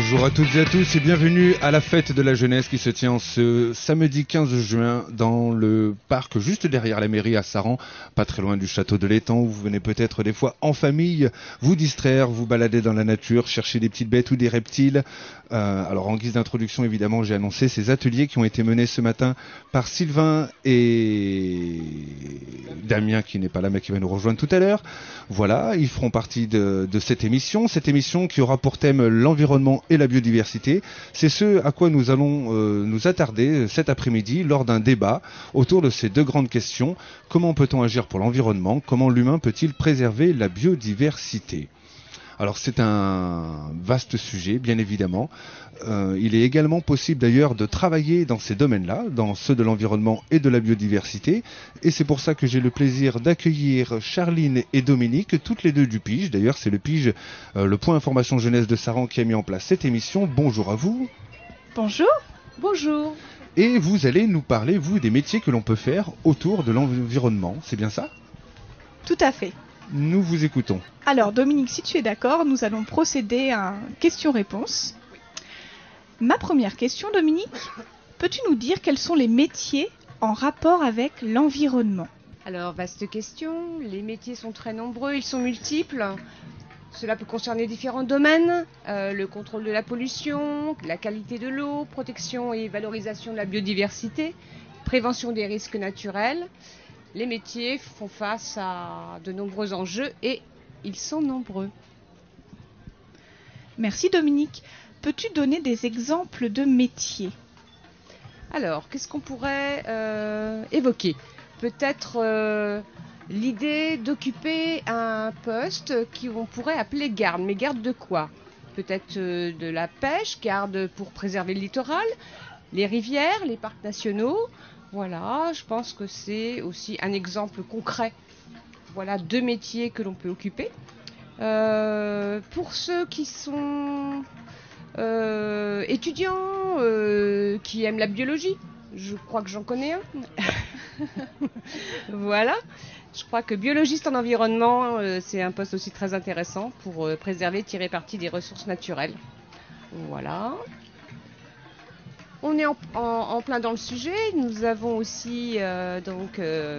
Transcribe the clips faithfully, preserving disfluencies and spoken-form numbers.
Bonjour à toutes et à tous et bienvenue à la fête de la jeunesse qui se tient ce samedi quinze juin dans le parc juste derrière la mairie à Saran, pas très loin du château de l'Étang où vous venez peut-être des fois en famille vous distraire, vous balader dans la nature, chercher des petites bêtes ou des reptiles. Euh, alors en guise d'introduction évidemment j'ai annoncé ces ateliers qui ont été menés ce matin par Sylvain et Damien qui n'est pas là mais qui va nous rejoindre tout à l'heure. Voilà, ils feront partie de, de cette émission, cette émission qui aura pour thème l'environnement et la biodiversité. C'est ce à quoi nous allons euh, nous attarder cet après-midi lors d'un débat autour de ces deux grandes questions. Comment peut-on agir pour l'environnement? Comment l'humain peut-il préserver la biodiversité? Alors c'est un vaste sujet, bien évidemment. Euh, il est également possible d'ailleurs de travailler dans ces domaines-là, dans ceux de l'environnement et de la biodiversité. Et c'est pour ça que j'ai le plaisir d'accueillir Charline et Dominique, toutes les deux du Pige. D'ailleurs c'est le Pige, euh, le point information jeunesse de Saran qui a mis en place cette émission. Bonjour à vous. Bonjour. Bonjour. Et vous allez nous parler, vous, des métiers que l'on peut faire autour de l'environnement. C'est bien ça? Tout à fait. Nous vous écoutons. Alors Dominique, si tu es d'accord, nous allons procéder à une question-réponse. Ma première question, Dominique, peux-tu nous dire quels sont les métiers en rapport avec l'environnement? Alors, vaste question, les métiers sont très nombreux, ils sont multiples. Cela peut concerner différents domaines, euh, le contrôle de la pollution, la qualité de l'eau, protection et valorisation de la biodiversité, prévention des risques naturels. Les métiers font face à de nombreux enjeux et ils sont nombreux. Merci Dominique. Peux-tu donner des exemples de métiers? Alors, qu'est-ce qu'on pourrait euh, évoquer? Peut-être euh, l'idée d'occuper un poste qu'on pourrait appeler garde. Mais garde de quoi? Peut-être euh, de la pêche, garde pour préserver le littoral, les rivières, les parcs nationaux. Voilà, je pense que c'est aussi un exemple concret. Voilà deux métiers que l'on peut occuper. Euh, pour ceux qui sont euh, étudiants, euh, qui aiment la biologie, je crois que j'en connais un. Voilà, je crois que biologiste en environnement, euh, c'est un poste aussi très intéressant pour euh, préserver, tirer parti des ressources naturelles. Voilà. On est en, en, en plein dans le sujet. Nous avons aussi euh, donc euh,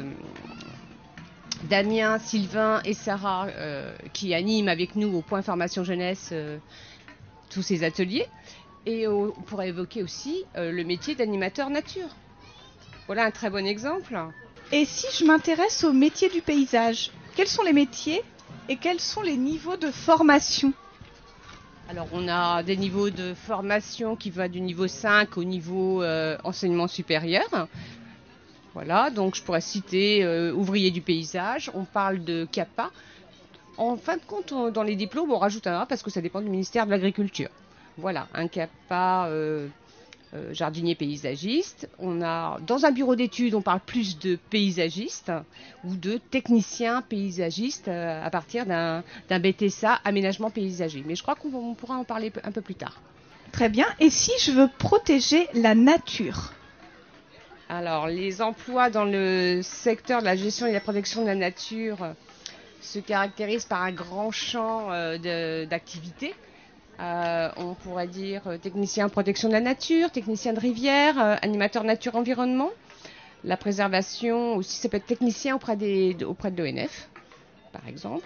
Damien, Sylvain et Sarah euh, qui animent avec nous au point formation jeunesse euh, tous ces ateliers. Et euh, on pourrait évoquer aussi euh, le métier d'animateur nature. Voilà un très bon exemple. Et si je m'intéresse au métier du paysage, quels sont les métiers et quels sont les niveaux de formation? Alors on a des niveaux de formation qui vont du niveau cinq au niveau euh, enseignement supérieur. Voilà, donc je pourrais citer euh, ouvrier du paysage, on parle de CAPA. En fin de compte, on, dans les diplômes, on rajoute un A parce que ça dépend du ministère de l'Agriculture. Voilà, un CAPA euh, euh, jardinier paysagiste. On a, dans un bureau d'études, on parle plus de paysagiste ou de technicien paysagiste euh, à partir d'un, d'un B T S A, aménagement paysager. Mais je crois qu'on on pourra en parler un peu plus tard. Très bien. Et si je veux protéger la nature? Alors, les emplois dans le secteur de la gestion et de la protection de la nature se caractérisent par un grand champ euh, de, d'activités. Euh, on pourrait dire euh, technicien protection de la nature, technicien de rivière, euh, animateur nature-environnement. La préservation aussi, ça peut être technicien auprès, des, de, auprès de l'O N F, par exemple.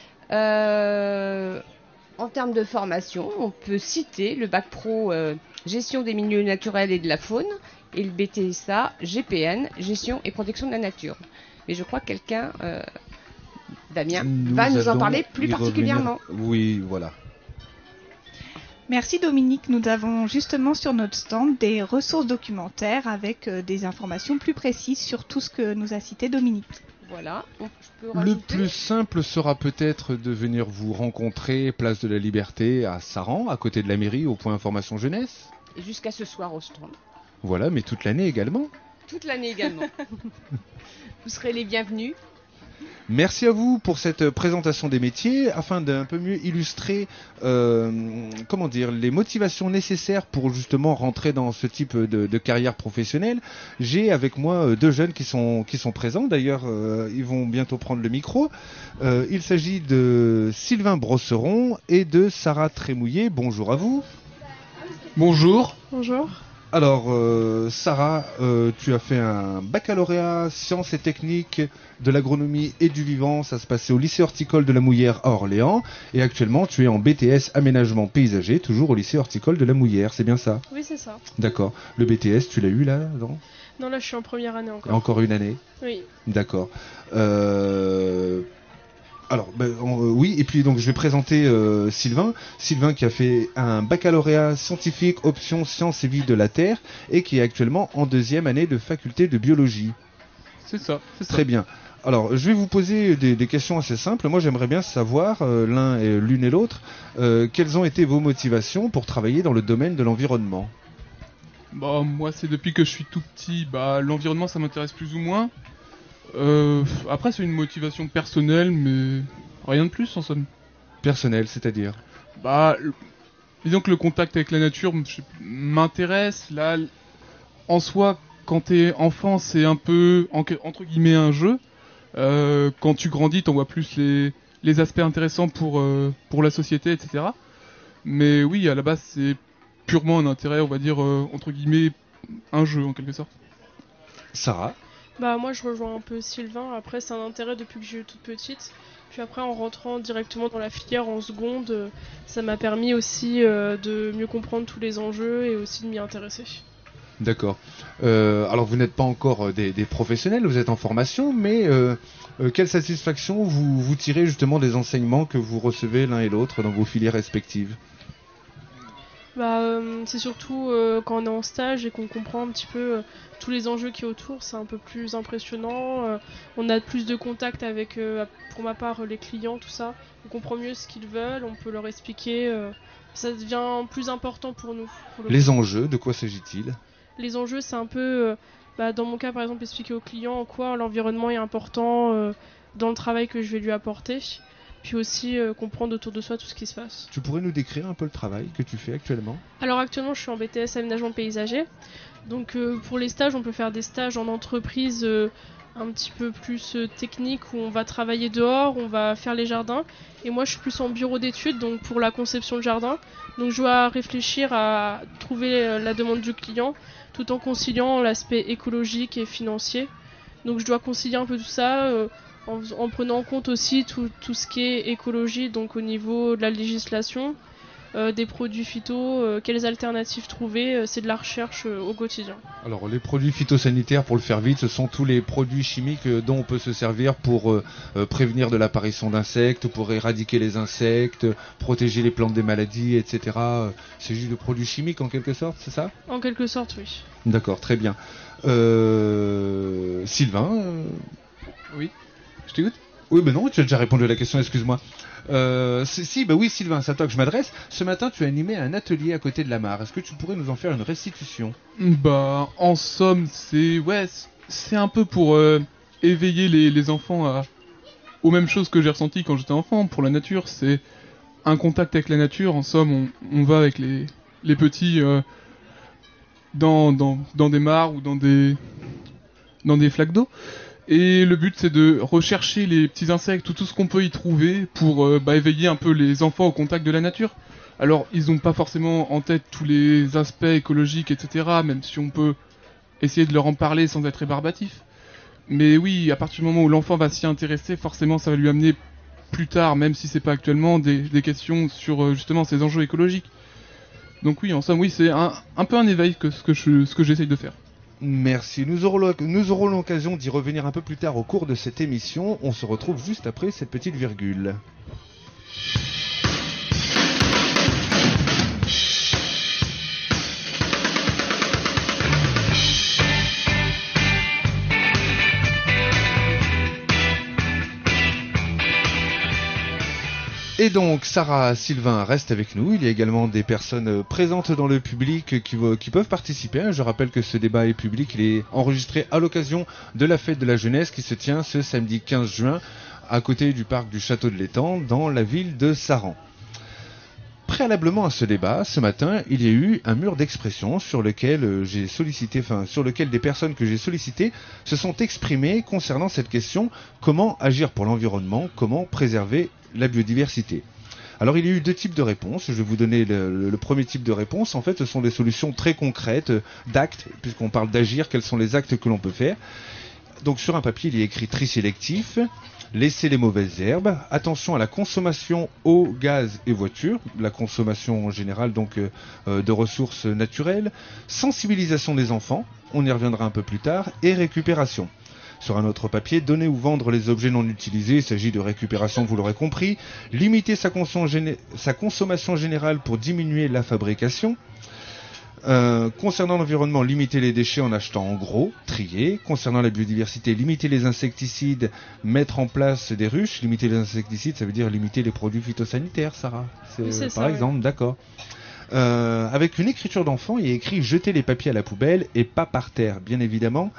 Euh, en termes de formation, on peut citer le bac pro euh, gestion des milieux naturels et de la faune et le B T S A G P N, gestion et protection de la nature. Mais je crois que quelqu'un, euh, Damien, nous va nous en parler plus y particulièrement. Revenir. Oui, voilà. Merci Dominique, nous avons justement sur notre stand des ressources documentaires avec euh, des informations plus précises sur tout ce que nous a cité Dominique. Voilà, je peux Le rajouter. plus simple sera peut-être de venir vous rencontrer place de la Liberté à Saran, à côté de la mairie, au point information jeunesse. Et jusqu'à ce soir au stand. Voilà, mais toute l'année également. Toute l'année également. Vous serez les bienvenus. Merci à vous pour cette présentation des métiers, afin d'un peu mieux illustrer, euh, comment dire, les motivations nécessaires pour justement rentrer dans ce type de, de carrière professionnelle. J'ai avec moi deux jeunes qui sont qui sont présents. D'ailleurs, euh, ils vont bientôt prendre le micro. Euh, il s'agit de Sylvain Brosseron et de Sarah Trémouillet. Bonjour à vous. Bonjour. Bonjour. Alors, euh, Sarah, euh, tu as fait un baccalauréat sciences et techniques de l'agronomie et du vivant. Ça se passait au lycée horticole de la Mouillère à Orléans. Et actuellement, tu es en B T S aménagement paysager, toujours au lycée horticole de la Mouillère. C'est bien ça? Oui, c'est ça. D'accord. Le B T S, tu l'as eu là, non? Non, là, je suis en première année encore. Encore une année? Oui. D'accord. Euh... Alors, ben, on- euh, oui, et puis donc je vais présenter euh, Sylvain. Sylvain qui a fait un baccalauréat scientifique option sciences et vie de la Terre et qui est actuellement en deuxième année de faculté de biologie. C'est ça, c'est ça. Très bien. Alors, je vais vous poser des, des questions assez simples. Moi, j'aimerais bien savoir, euh, l'un et l'une et l'autre, euh, quelles ont été vos motivations pour travailler dans le domaine de l'environnement. Bah, moi, c'est depuis que je suis tout petit, bah, l'environnement, ça m'intéresse plus ou moins. Euh, après, c'est une motivation personnelle, mais rien de plus, en somme. Personnel, c'est-à-dire? Bah, le- disons que le contact avec la nature m- je- m'intéresse. Là, l- en soi, quand t'es enfant, c'est un peu, en- entre guillemets, un jeu. Euh, quand tu grandis, t'en vois plus les, les aspects intéressants pour, euh, pour la société, et cetera. Mais oui, à la base, c'est purement un intérêt, on va dire, euh, entre guillemets, un jeu, en quelque sorte. Sarah? Bah, moi, je rejoins un peu Sylvain. Après, c'est un intérêt depuis que je suis toute petite. Puis après, en rentrant directement dans la filière en seconde, euh, ça m'a permis aussi euh, de mieux comprendre tous les enjeux et aussi de m'y intéresser. D'accord. Euh, alors vous n'êtes pas encore euh, des, des professionnels, vous êtes en formation, mais euh, euh, quelle satisfaction vous, vous tirez justement des enseignements que vous recevez l'un et l'autre dans vos filières respectives? Bah, euh, c'est surtout euh, quand on est en stage et qu'on comprend un petit peu euh, tous les enjeux qui est autour, c'est un peu plus impressionnant. euh, on a plus de contact avec, euh, pour ma part, les clients, tout ça. On comprend mieux ce qu'ils veulent, on peut leur expliquer. euh, ça devient plus important pour nous. pour le Les coup. enjeux, de quoi s'agit-il? Les enjeux, c'est un peu, euh, bah, dans mon cas, par exemple, expliquer aux clients en quoi l'environnement est important euh, dans le travail que je vais lui apporter. Puis aussi euh, comprendre autour de soi tout ce qui se passe. Tu pourrais nous décrire un peu le travail que tu fais actuellement? Alors actuellement, je suis en B T S aménagement paysager. Donc euh, pour les stages, on peut faire des stages en entreprise euh, un petit peu plus euh, techniques où on va travailler dehors, on va faire les jardins. Et moi, je suis plus en bureau d'études, donc pour la conception de jardin. Donc je dois réfléchir à trouver euh, la demande du client, tout en conciliant l'aspect écologique et financier. Donc je dois concilier un peu tout ça. euh, En, en prenant en compte aussi tout, tout ce qui est écologie, donc au niveau de la législation, euh, des produits phyto, euh, quelles alternatives trouver, euh, c'est de la recherche euh, au quotidien. Alors les produits phytosanitaires, pour le faire vite, ce sont tous les produits chimiques euh, dont on peut se servir pour euh, euh, prévenir de l'apparition d'insectes, pour éradiquer les insectes, protéger les plantes des maladies, et cetera. C'est juste de produits chimiques en quelque sorte, c'est ça? En quelque sorte, oui. D'accord, très bien. Euh... Sylvain euh, Oui. Je t'écoute. Oui, ben non, tu as déjà répondu à la question, excuse-moi. Euh, si, si, bah oui, Sylvain, c'est à toi que je m'adresse. Ce matin, tu as animé un atelier à côté de la mare. Est-ce que tu pourrais nous en faire une restitution? Bah, en somme, c'est ouais, c- c'est un peu pour euh, éveiller les, les enfants à, aux mêmes choses que j'ai ressenti quand j'étais enfant. Pour la nature, c'est un contact avec la nature. En somme, on, on va avec les, les petits euh, dans, dans, dans des mares ou dans des, dans des flaques d'eau. Et le but, c'est de rechercher les petits insectes ou tout ce qu'on peut y trouver pour euh, bah, éveiller un peu les enfants au contact de la nature. Alors, ils n'ont pas forcément en tête tous les aspects écologiques, et cetera, même si on peut essayer de leur en parler sans être rébarbatif. Mais oui, à partir du moment où l'enfant va s'y intéresser, forcément, ça va lui amener plus tard, même si c'est pas actuellement, des, des questions sur euh, justement ces enjeux écologiques. Donc oui, en somme, oui, c'est un, un peu un éveil que ce que je, ce que j'essaye de faire. Merci. Nous aurons l'oc- nous aurons l'occasion d'y revenir un peu plus tard au cours de cette émission. On se retrouve juste après cette petite virgule. Et donc, Sarah, Sylvain reste avec nous. Il y a également des personnes euh, présentes dans le public qui, vo- qui peuvent participer. Je rappelle que ce débat est public. Il est enregistré à l'occasion de la fête de la jeunesse qui se tient ce samedi quinze juin à côté du parc du Château de l'Étang dans la ville de Saran. Préalablement à ce débat, ce matin, il y a eu un mur d'expression sur lequel euh, j'ai sollicité, enfin, sur lequel des personnes que j'ai sollicitées se sont exprimées concernant cette question: comment agir pour l'environnement, comment préserver la biodiversité. Alors il y a eu deux types de réponses, je vais vous donner le, le, le premier type de réponse. En fait, ce sont des solutions très concrètes, euh, d'actes, puisqu'on parle d'agir, quels sont les actes que l'on peut faire. Donc sur un papier, il y a écrit tri sélectif, laisser les mauvaises herbes, attention à la consommation eau, gaz et voiture, la consommation en général donc euh, de ressources naturelles, sensibilisation des enfants, on y reviendra un peu plus tard, et récupération. Sur un autre papier, donner ou vendre les objets non utilisés, il s'agit de récupération, vous l'aurez compris, limiter sa, consom- géné- sa consommation générale pour diminuer la fabrication. Euh, concernant l'environnement, limiter les déchets en achetant en gros, trier. Concernant la biodiversité, limiter les insecticides, mettre en place des ruches. Limiter les insecticides, ça veut dire limiter les produits phytosanitaires, Sarah. C'est, Oui, c'est par ça, exemple, oui. D'accord. Euh, avec une écriture d'enfant, il y a écrit jeter les papiers à la poubelle et pas par terre, bien évidemment.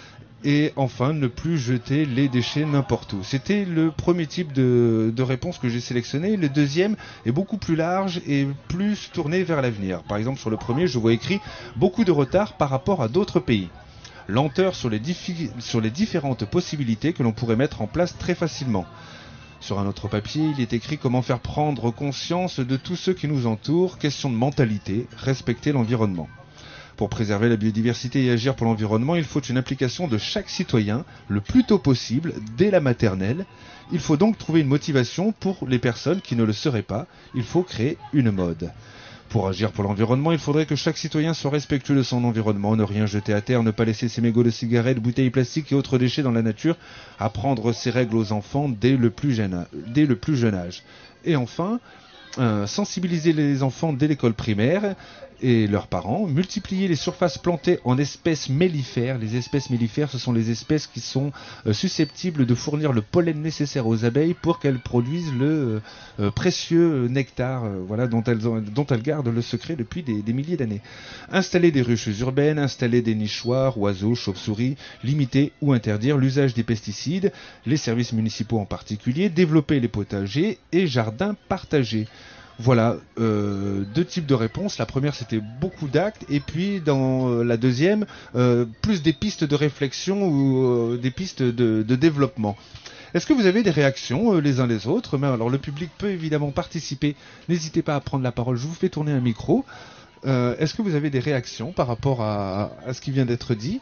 Et enfin, ne plus jeter les déchets n'importe où. C'était le premier type de, de réponse que j'ai sélectionné. Le deuxième est beaucoup plus large et plus tourné vers l'avenir. Par exemple, sur le premier, je vois écrit « Beaucoup de retard par rapport à d'autres pays ». Lenteur sur les, diffi- sur les différentes possibilités que l'on pourrait mettre en place très facilement. Sur un autre papier, il est écrit « Comment faire prendre conscience de tous ceux qui nous entourent ». Question de mentalité, respecter l'environnement. Pour préserver la biodiversité et agir pour l'environnement, il faut une implication de chaque citoyen le plus tôt possible, dès la maternelle. Il faut donc trouver une motivation pour les personnes qui ne le seraient pas. Il faut créer une mode. Pour agir pour l'environnement, il faudrait que chaque citoyen soit respectueux de son environnement, ne rien jeter à terre, ne pas laisser ses mégots de cigarettes, bouteilles plastiques et autres déchets dans la nature, apprendre ces règles aux enfants dès le plus jeune, dès le plus jeune âge. Et enfin, euh, sensibiliser les enfants dès l'école primaire et leurs parents, multiplier les surfaces plantées en espèces mellifères. Les espèces mellifères, ce sont les espèces qui sont euh, susceptibles de fournir le pollen nécessaire aux abeilles pour qu'elles produisent le euh, précieux nectar, euh, voilà, dont elles, ont, dont elles gardent le secret depuis des, des milliers d'années. Installer des ruches urbaines, installer des nichoirs, oiseaux, chauves-souris, limiter ou interdire l'usage des pesticides, les services municipaux en particulier, développer les potagers et jardins partagés. Voilà, euh, deux types de réponses. La première, c'était beaucoup d'actes, et puis dans euh, la deuxième, euh, plus des pistes de réflexion ou euh, des pistes de, de développement. Est-ce que vous avez des réactions euh, les uns les autres? Mais alors, le public peut évidemment participer. N'hésitez pas à prendre la parole. Je vous fais tourner un micro. Euh, est-ce que vous avez des réactions par rapport à, à ce qui vient d'être dit?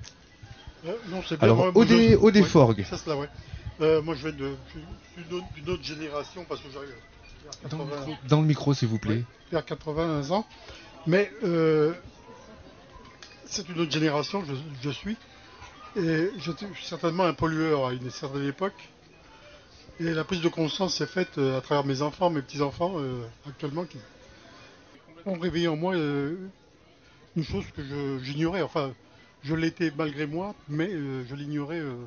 euh, Non, c'est bien. Alors, moi, Odé, je... Odé ouais, Forgue. ça, c'est là, ouais. euh, moi, je viens de, d'une, autre, d'une autre génération parce que j'arrive. Dans le, micro, dans le micro, s'il vous plaît. Oui, vers quatre-vingts ans. Mais euh, c'est une autre génération, je, je suis. Et j'étais certainement un pollueur à une certaine époque. Et la prise de conscience s'est faite euh, à travers mes enfants, mes petits-enfants, euh, actuellement, qui ont réveillé en moi euh, une chose que je, j'ignorais. Enfin, je l'étais malgré moi, mais euh, je l'ignorais euh,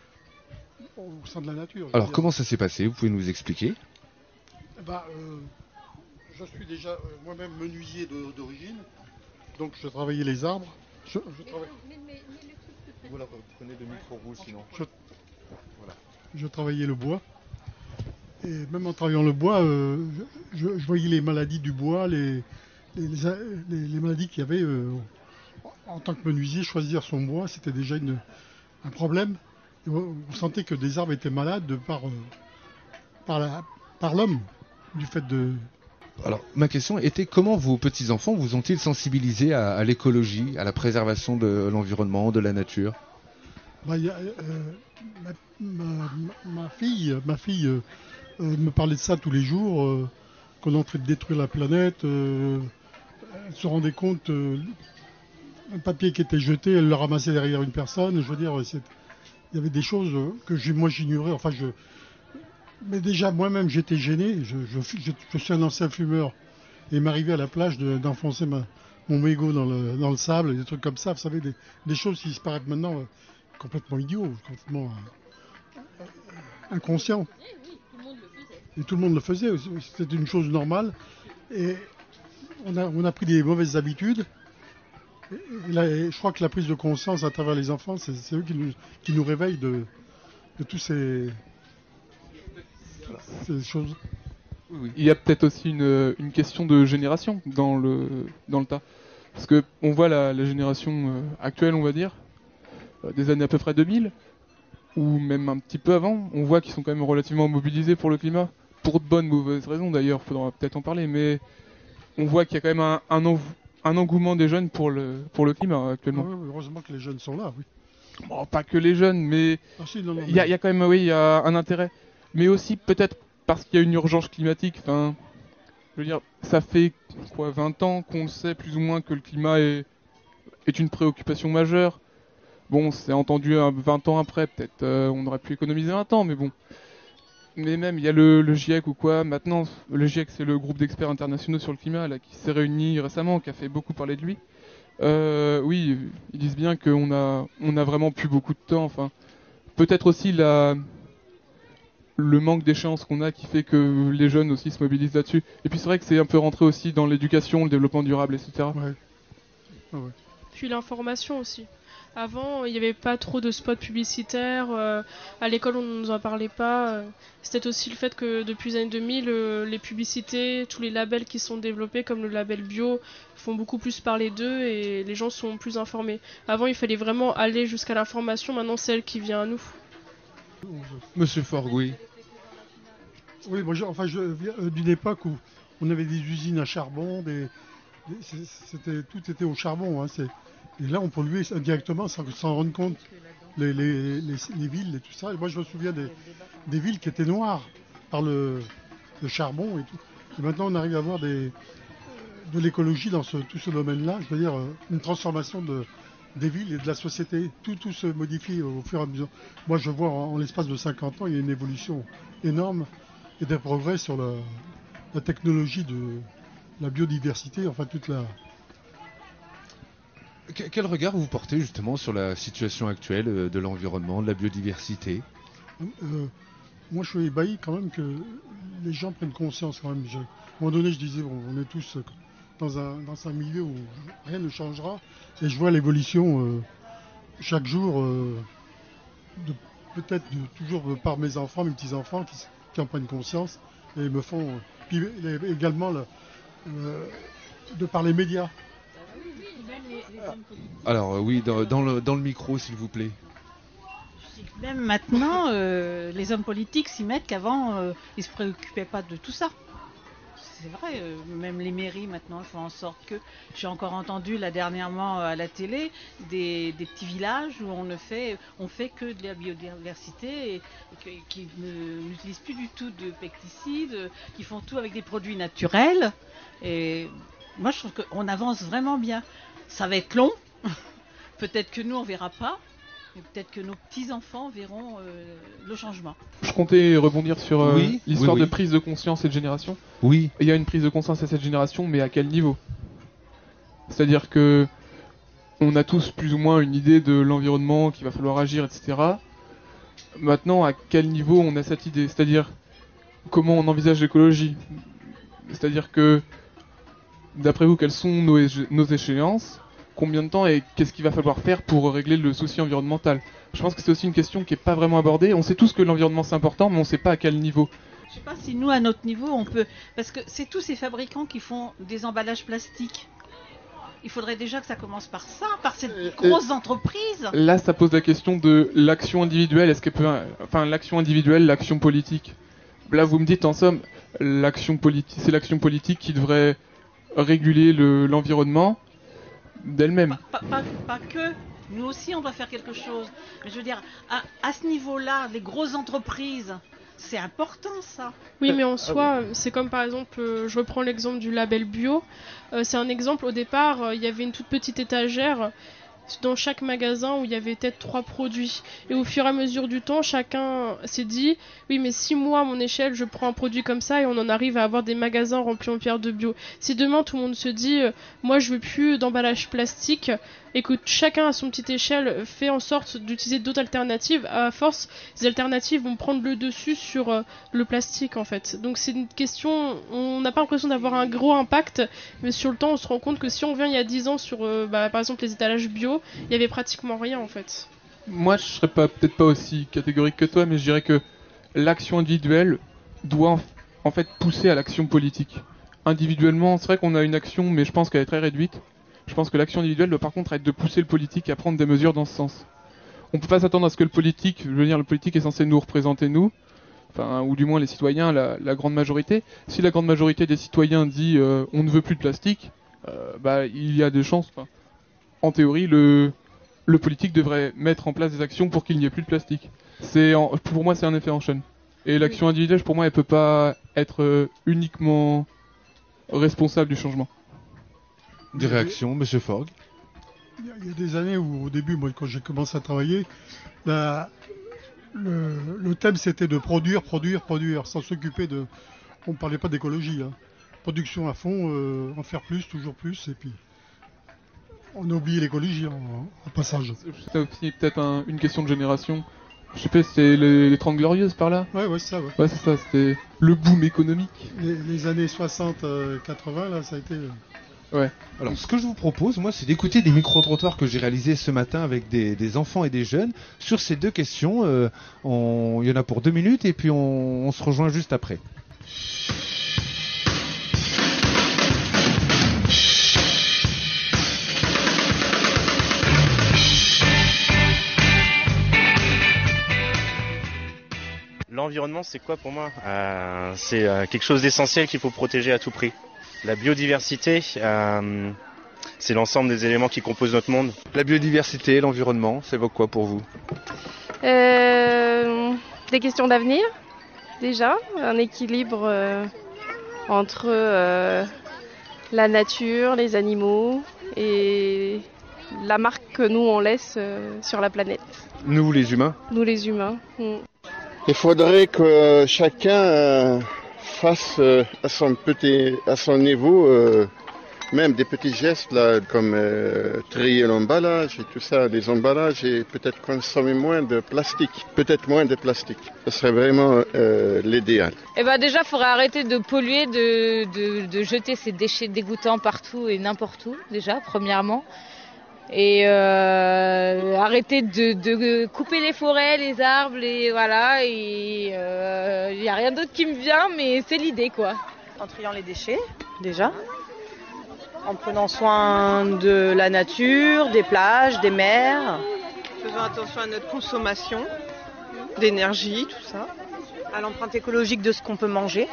au sein de la nature. Alors, comment ça s'est passé? Vous pouvez nous expliquer? Bah, euh, je suis déjà euh, moi-même menuisier de, d'origine, donc je travaillais les arbres. Je, je, travaille... Voilà, prenez le micro rouge sinon. Je... Voilà. Je travaillais le bois, et même en travaillant le bois, euh, je, je voyais les maladies du bois, les, les, les, les maladies qu'il y avait. Euh, en tant que menuisier, choisir son bois, c'était déjà une, un problème. Et on, on sentait que des arbres étaient malades de par, euh, par, la, par l'homme. Du fait de... Alors, ma question était comment vos petits-enfants vous ont-ils sensibilisé à, à l'écologie, à la préservation de l'environnement, de la nature? bah, y a, euh, ma, ma, ma fille, ma fille euh, euh, me parlait de ça tous les jours, euh, qu'on est en train de détruire la planète. Euh, elle se rendait compte, euh, un papier qui était jeté, elle le ramassait derrière une personne. Je veux dire, il y avait des choses que j'ai, moi j'ignorais. Enfin, je... Mais déjà, moi-même, j'étais gêné. Je, je, je, je suis un ancien fumeur. Et il m'arrivait à la plage de, d'enfoncer ma, mon mégot dans le, dans le sable, des trucs comme ça. Vous savez, des, des choses qui se paraissent maintenant euh, complètement idiots, complètement euh, inconscients. Et tout le monde le faisait. C'était une chose normale. Et on a, on a pris des mauvaises habitudes. Et là, et je crois que la prise de conscience à travers les enfants, c'est, c'est eux qui nous, qui nous réveillent de, de tous ces... Ces choses. Il y a peut-être aussi une, une question de génération dans le, dans le tas. Parce que on voit la, la génération euh, actuelle, on va dire, euh, des années à peu près deux mille, ou même un petit peu avant, on voit qu'ils sont quand même relativement mobilisés pour le climat. pour de bonnes, mauvaises raisons d'ailleurs, faudra peut-être en parler, mais on voit qu'il y a quand même un, un, env- un engouement des jeunes pour le, pour le climat actuellement. Ouais, ouais, heureusement que les jeunes sont là, oui. Bon, pas que les jeunes, mais Ah, si, non, non, il y, a- mais- il y a quand même, oui, il y a un intérêt. Mais aussi peut-être parce qu'il y a une urgence climatique. Enfin, je veux dire, ça fait quoi, vingt ans qu'on sait plus ou moins que le climat est, est une préoccupation majeure. Bon, c'est entendu hein, vingt ans après, peut-être euh, on aurait pu économiser vingt ans, mais bon. Mais même, il y a le, le GIEC ou quoi. Maintenant, le GIEC, c'est le groupe d'experts internationaux sur le climat là, qui s'est réuni récemment, qui a fait beaucoup parler de lui. Euh, oui, ils disent bien qu'on a, on a vraiment plus beaucoup de temps. Enfin, peut-être aussi la, le manque d'échéance qu'on a qui fait que les jeunes aussi se mobilisent là-dessus. Et puis c'est vrai que c'est un peu rentré aussi dans l'éducation, le développement durable, et cetera. Ouais. Ah ouais. Puis l'information aussi. Avant, il n'y avait pas trop de spots publicitaires. euh, à l'école, on ne nous en parlait pas. euh, C'était aussi le fait que depuis les années deux mille, euh, les publicités, tous les labels qui sont développés, comme le label bio, font beaucoup plus parler d'eux et les gens sont plus informés. Avant, il fallait vraiment aller jusqu'à l'information. Maintenant, c'est elle qui vient à nous. Monsieur Forgue, oui. Oui, moi, je- enfin, je viens euh, d'une époque où on avait des usines à charbon, des, des- c'est- c'était, tout était au charbon. Hein, c'est, et là, on polluait directement sans s'en rendre compte, les, les, les, les villes et tout ça. Et moi, je me souviens des, des villes qui étaient noires par le, le charbon et tout. Et maintenant, on arrive à avoir des, de l'écologie dans ce, tout ce domaine-là. Je veux dire, euh, une transformation de, des villes et de la société. Tout, tout se modifie au fur et à mesure. Moi, je vois en, en l'espace de cinquante ans, il y a une évolution énorme et des progrès sur la, la technologie de la biodiversité, enfin toute la... Que- Quel regard vous portez justement sur la situation actuelle euh, de l'environnement, de la biodiversité? Euh, moi, je suis ébahi quand même que les gens prennent conscience quand même. Je- à un moment donné, je disais, bon, on est tous dans un, dans un milieu où rien ne changera. Et je vois l'évolution euh, chaque jour, euh, de- peut-être de- toujours de par mes enfants, mes petits-enfants qui, s- qui en prennent conscience et me font... euh, puis les- également le- le- de par les médias. Alors euh, oui, dans, dans le, dans le micro, s'il vous plaît. Même maintenant, euh, les hommes politiques s'y mettent qu'avant, euh, ils se préoccupaient pas de tout ça. C'est vrai, euh, même les mairies maintenant font en sorte que... J'ai encore entendu là dernièrement à la télé des, des petits villages où on ne fait, on fait que de la biodiversité et, et que- qui ne- n'utilisent plus du tout de pesticides, qui font tout avec des produits naturels. Et moi, je trouve qu'on avance vraiment bien. Ça va être long. Peut-être que nous, on verra pas. Mais peut-être que nos petits-enfants verront euh, le changement. Je comptais rebondir sur euh, Oui, l'histoire oui, de oui. prise de conscience cette génération. Oui. Il y a une prise de conscience à cette génération, mais à quel niveau? C'est-à-dire que on a tous plus ou moins une idée de l'environnement, qu'il va falloir agir, et cetera. Maintenant, à quel niveau on a cette idée? C'est-à-dire comment on envisage l'écologie? C'est-à-dire que, d'après vous, quelles sont nos, éche- nos échéances? Combien de temps et qu'est-ce qu'il va falloir faire pour régler le souci environnemental? Je pense que c'est aussi une question qui n'est pas vraiment abordée. On sait tous que l'environnement c'est important, mais on ne sait pas à quel niveau. Je sais pas si nous, à notre niveau, on peut... Parce que c'est tous ces fabricants qui font des emballages plastiques. Il faudrait déjà que ça commence par ça, par ces Euh, grosses entreprises. Là, ça pose la question de l'action individuelle. Est-ce qu'elle peut, enfin, l'action individuelle, l'action politique. Là, vous me dites en somme, l'action politique, c'est l'action politique qui devrait réguler le- l'environnement d'elle-même. Pas, pas- pas- pas que. Nous aussi, on doit faire quelque chose. Mais je veux dire, à, à ce niveau-là, les grosses entreprises, c'est important ça. Oui, mais en soi, euh, c'est comme par exemple, euh, je reprends l'exemple du label bio. Euh, c'est un exemple, au départ, euh, il y avait une toute petite étagère dans chaque magasin où il y avait peut-être trois produits. Et au fur et à mesure du temps, chacun s'est dit, oui, mais si moi, à mon échelle, je prends un produit comme ça et on en arrive à avoir des magasins remplis en pierre de bio. Si demain, tout le monde se dit, euh, moi, je veux plus d'emballage plastique, et que chacun à son petite échelle fait en sorte d'utiliser d'autres alternatives, à force, ces alternatives vont prendre le dessus sur euh, le plastique, en fait. Donc c'est une question, on n'a pas l'impression d'avoir un gros impact, mais sur le temps, on se rend compte que si on vient il y a dix ans sur, euh, bah, par exemple, les étalages bio, il y avait pratiquement rien, en fait. Moi, je serais pas peut-être pas aussi catégorique que toi, mais je dirais que l'action individuelle doit en, en fait pousser à l'action politique. Individuellement, c'est vrai qu'on a une action, mais je pense qu'elle est très réduite. Je pense que l'action individuelle doit par contre être de pousser le politique à prendre des mesures dans ce sens. On peut pas s'attendre à ce que le politique, je veux dire, le politique est censé nous représenter nous. enfin, ou du moins les citoyens, la, la grande majorité. Si la grande majorité des citoyens dit euh, on ne veut plus de plastique, euh, bah il y a des chances. Enfin, en théorie, le le politique devrait mettre en place des actions pour qu'il n'y ait plus de plastique. C'est en, pour moi, c'est un effet en chaîne. Et l'action individuelle, pour moi, elle peut pas être euh, uniquement responsable du changement. Des réactions, Monsieur Forgue? Il y, a, il y a des années où, au début, moi, quand j'ai commencé à travailler, la, le, le thème c'était de produire, produire, produire, sans s'occuper de. On ne parlait pas d'écologie. Hein. Production à fond, euh, en faire plus, toujours plus, et puis. On a oublié l'écologie en, en passage. C'est aussi peut-être un, une question de génération. Je sais pas, c'est les, les trente glorieuses par là. Ouais, ouais, c'est ça. Ouais, ouais c'est ça, c'était le boom économique. Les, les années soixante quatre-vingts, là, ça a été... Euh... Ouais. Alors, ce que je vous propose, moi, c'est d'écouter des micro-trottoirs que j'ai réalisés ce matin avec des, des enfants et des jeunes sur ces deux questions. Euh, on... Il y en a pour deux minutes et puis on, on se rejoint juste après. L'environnement, c'est quoi pour moi euh, C'est euh, quelque chose d'essentiel qu'il faut protéger à tout prix. La biodiversité, euh, c'est l'ensemble des éléments qui composent notre monde. La biodiversité, l'environnement, ça évoque quoi pour vous? euh, Des questions d'avenir, déjà. Un équilibre euh, entre euh, la nature, les animaux et la marque que nous, on laisse euh, sur la planète. Nous, les humains? Nous, les humains. Mm. Il faudrait que chacun euh, fasse euh, à son petit, à son niveau, euh, même des petits gestes là, comme euh, trier l'emballage et tout ça, les emballages, et peut-être consommer moins de plastique, peut-être moins de plastique. Ce serait vraiment euh, l'idéal. Eh ben déjà, il faudrait arrêter de polluer, de, de, de jeter ces déchets dégoûtants partout et n'importe où, déjà, premièrement. Et euh, arrêter de, de couper les forêts, les arbres, et voilà, et il euh, n'y a rien d'autre qui me vient, mais c'est l'idée, quoi. En triant les déchets, déjà, en prenant soin de la nature, des plages, des mers, faisant attention à notre consommation d'énergie, tout ça, à l'empreinte écologique de ce qu'on peut manger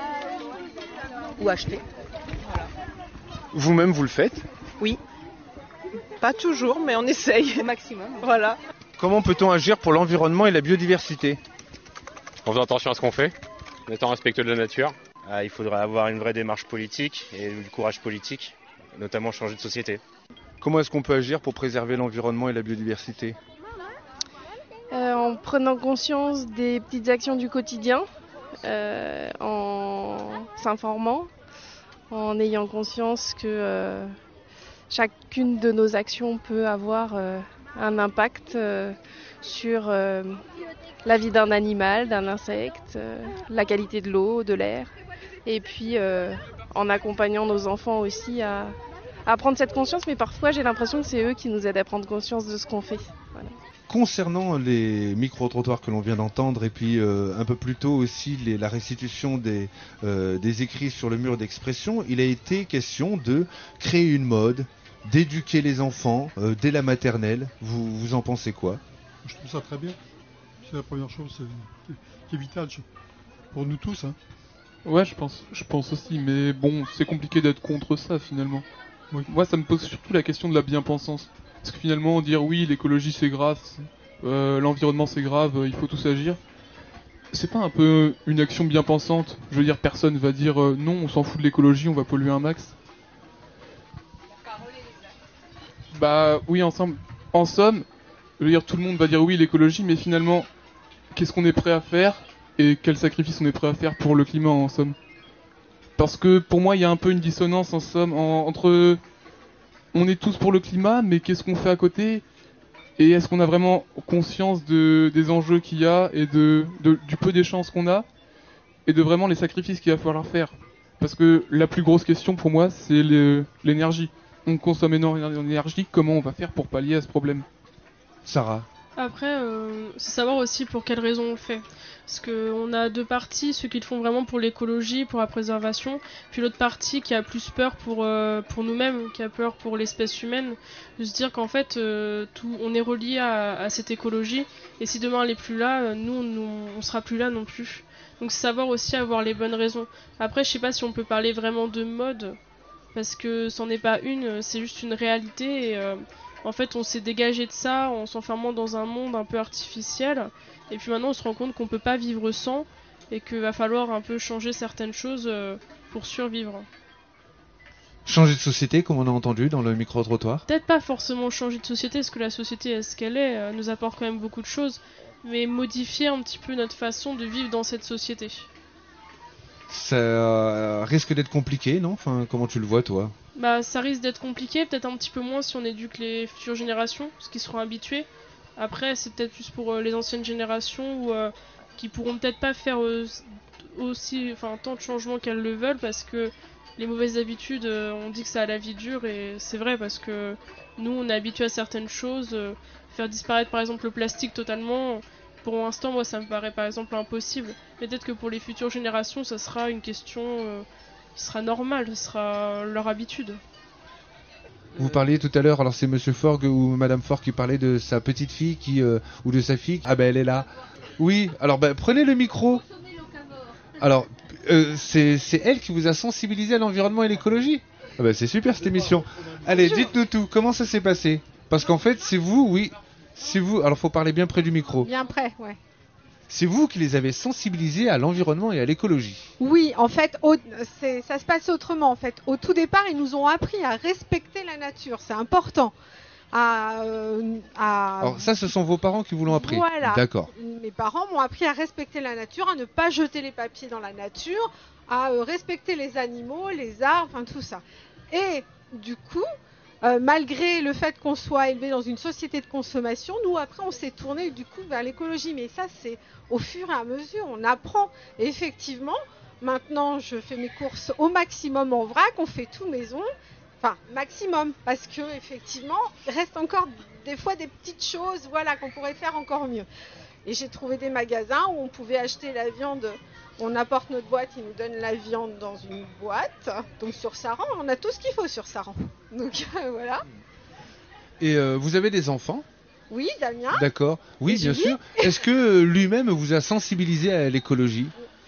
ou acheter. Voilà. Vous-même, vous le faites? Oui. Pas toujours, mais on essaye. Au maximum. Voilà. Comment peut-on agir pour l'environnement et la biodiversité? En faisant attention à ce qu'on fait, en étant respectueux de la nature. Ah, il faudrait avoir une vraie démarche politique et du courage politique, notamment changer de société. Comment est-ce qu'on peut agir pour préserver l'environnement et la biodiversité? euh, En prenant conscience des petites actions du quotidien, euh, en s'informant, en ayant conscience que... Euh, chacune de nos actions peut avoir euh, un impact euh, sur euh, la vie d'un animal, d'un insecte, euh, la qualité de l'eau, de l'air. Et puis euh, en accompagnant nos enfants aussi à, à prendre cette conscience, mais parfois j'ai l'impression que c'est eux qui nous aident à prendre conscience de ce qu'on fait. Voilà. Concernant les micro-trottoirs que l'on vient d'entendre et puis euh, un peu plus tôt aussi les, la restitution des, euh, des écrits sur le mur d'expression, il a été question de créer une mode, d'éduquer les enfants euh, dès la maternelle. Vous, vous en pensez quoi? Je trouve ça très bien. C'est la première chose c'est, qui est vitale pour nous tous. Hein. Ouais, je pense, je pense aussi, mais bon, c'est compliqué d'être contre ça finalement. Oui. Moi, ça me pose surtout la question de la bien-pensance. Parce que finalement, dire oui, l'écologie c'est grave, euh, l'environnement c'est grave, euh, il faut tous agir. C'est pas un peu une action bien-pensante? Je veux dire, personne va dire euh, non, on s'en fout de l'écologie, on va polluer un max. Bah oui, ensemble, en somme, je veux dire, tout le monde va dire oui, l'écologie, mais finalement, qu'est-ce qu'on est prêt à faire et quel sacrifice on est prêt à faire pour le climat, en somme. Parce que pour moi, il y a un peu une dissonance, en somme, en, entre... On est tous pour le climat, mais qu'est-ce qu'on fait à côté? Et est-ce qu'on a vraiment conscience de, des enjeux qu'il y a et de, de, du peu des chances qu'on a et de vraiment les sacrifices qu'il va falloir faire? Parce que la plus grosse question pour moi, c'est le, l'énergie. On consomme énormément d'énergie, comment on va faire pour pallier à ce problème? Sarah? Après, euh, c'est savoir aussi pour quelles raisons on le fait. Parce qu'on a deux parties, ceux qui le font vraiment pour l'écologie, pour la préservation, puis l'autre partie qui a plus peur pour, euh, pour nous-mêmes, qui a peur pour l'espèce humaine, de se dire qu'en fait, euh, tout, on est relié à, à cette écologie, et si demain elle est plus là, nous, nous on sera plus là non plus. Donc c'est savoir aussi avoir les bonnes raisons. Après, je sais pas si on peut parler vraiment de mode, parce que c'en est pas une, c'est juste une réalité. Et, euh, en fait, on s'est dégagé de ça en s'enfermant dans un monde un peu artificiel. Et puis maintenant, on se rend compte qu'on peut pas vivre sans, et qu'il va falloir un peu changer certaines choses euh, pour survivre. Changer de société, comme on a entendu dans le micro-trottoir. Peut-être pas forcément changer de société, parce que la société est ce qu'elle est, euh, nous apporte quand même beaucoup de choses, mais modifier un petit peu notre façon de vivre dans cette société. Ça euh, risque d'être compliqué, non? Enfin, comment tu le vois, toi? Bah, ça risque d'être compliqué, peut-être un petit peu moins si on éduque les futures générations, parce qu'ils seront habitués. Après, c'est peut-être plus pour euh, les anciennes générations où, euh, qui pourront peut-être pas faire euh, aussi, enfin, tant de changements qu'elles le veulent, parce que les mauvaises habitudes, euh, on dit que ça a la vie dure, et c'est vrai, parce que nous, on est habitués à certaines choses. Euh, faire disparaître, par exemple, le plastique totalement, pour l'instant, moi, ça me paraît, par exemple, impossible. Mais peut-être que pour les futures générations, ça sera une question euh, qui sera normale, ce sera leur habitude. Vous parliez tout à l'heure, alors c'est Monsieur Forgue ou Madame Forgue qui parlait de sa petite fille qui, euh, ou de sa fille. Ah ben elle est là. Oui, alors ben, prenez le micro. Alors, euh, c'est, c'est elle qui vous a sensibilisé à l'environnement et l'écologie. Ah ben c'est super cette émission. Allez, dites-nous tout, comment ça s'est passé? Parce qu'en fait, c'est vous, oui, c'est vous, alors faut parler bien près du micro. Bien près, ouais. C'est vous qui les avez sensibilisés à l'environnement et à l'écologie. Oui, en fait, au, c'est, ça se passe autrement. En fait, au tout départ, ils nous ont appris à respecter la nature. C'est important. À, euh, à... Alors ça, ce sont vos parents qui vous l'ont appris. Voilà. D'accord. Mes parents m'ont appris à respecter la nature, à ne pas jeter les papiers dans la nature, à euh, respecter les animaux, les arbres, enfin tout ça. Et du coup, euh, malgré le fait qu'on soit élevé dans une société de consommation, nous après on s'est tourné du coup vers l'écologie. Mais ça, c'est au fur et à mesure, on apprend. Et effectivement, maintenant, je fais mes courses au maximum en vrac, on fait tout maison. Enfin, maximum, parce que effectivement, il reste encore des fois des petites choses, voilà, qu'on pourrait faire encore mieux. Et j'ai trouvé des magasins où on pouvait acheter la viande. On apporte notre boîte, ils nous donnent la viande dans une boîte. Donc sur Saran, on a tout ce qu'il faut sur Saran. Donc euh, voilà. Et euh, vous avez des enfants? Oui, Damien. D'accord. Oui, bien sûr. Est-ce que euh, lui-même vous a sensibilisé à l'écologie?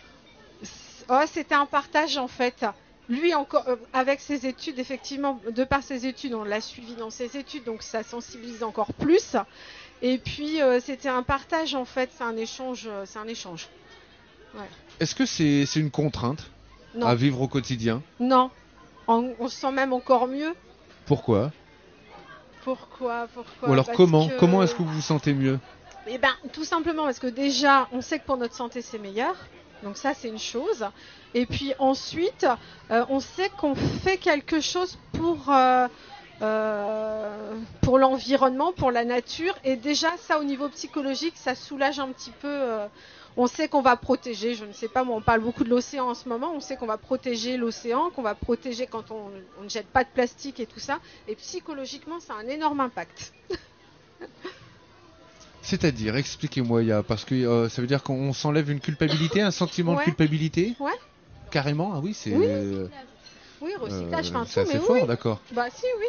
Oh, c'était un partage en fait. Lui, encore, euh, avec ses études, effectivement, de par ses études, on l'a suivi dans ses études, donc ça sensibilise encore plus. Et puis, euh, c'était un partage, en fait, c'est un échange. Euh, c'est un échange. Ouais. Est-ce que c'est, c'est une contrainte Non. à vivre au quotidien? Non. En, on se sent même encore mieux. Pourquoi? Pourquoi, pourquoi Ou alors parce comment que... Comment est-ce que vous vous sentez mieux? Eh ben, tout simplement parce que déjà, on sait que pour notre santé, c'est meilleur. Donc ça, c'est une chose. Et puis ensuite, euh, on sait qu'on fait quelque chose pour, euh, euh, pour l'environnement, pour la nature. Et déjà, ça, au niveau psychologique, ça soulage un petit peu. Euh, on sait qu'on va protéger, je ne sais pas, moi, on parle beaucoup de l'océan en ce moment. On sait qu'on va protéger l'océan, qu'on va protéger quand on, on ne jette pas de plastique et tout ça. Et psychologiquement, ça a un énorme impact. C'est-à-dire, expliquez-moi, ya, parce que euh, ça veut dire qu'on s'enlève une culpabilité, un sentiment Ouais. de culpabilité? Ouais. Carrément, ah oui, c'est... Oui, euh, Oui, recyclage, enfin euh, c'est tout, assez mais fort, oui. d'accord. Bah si, oui.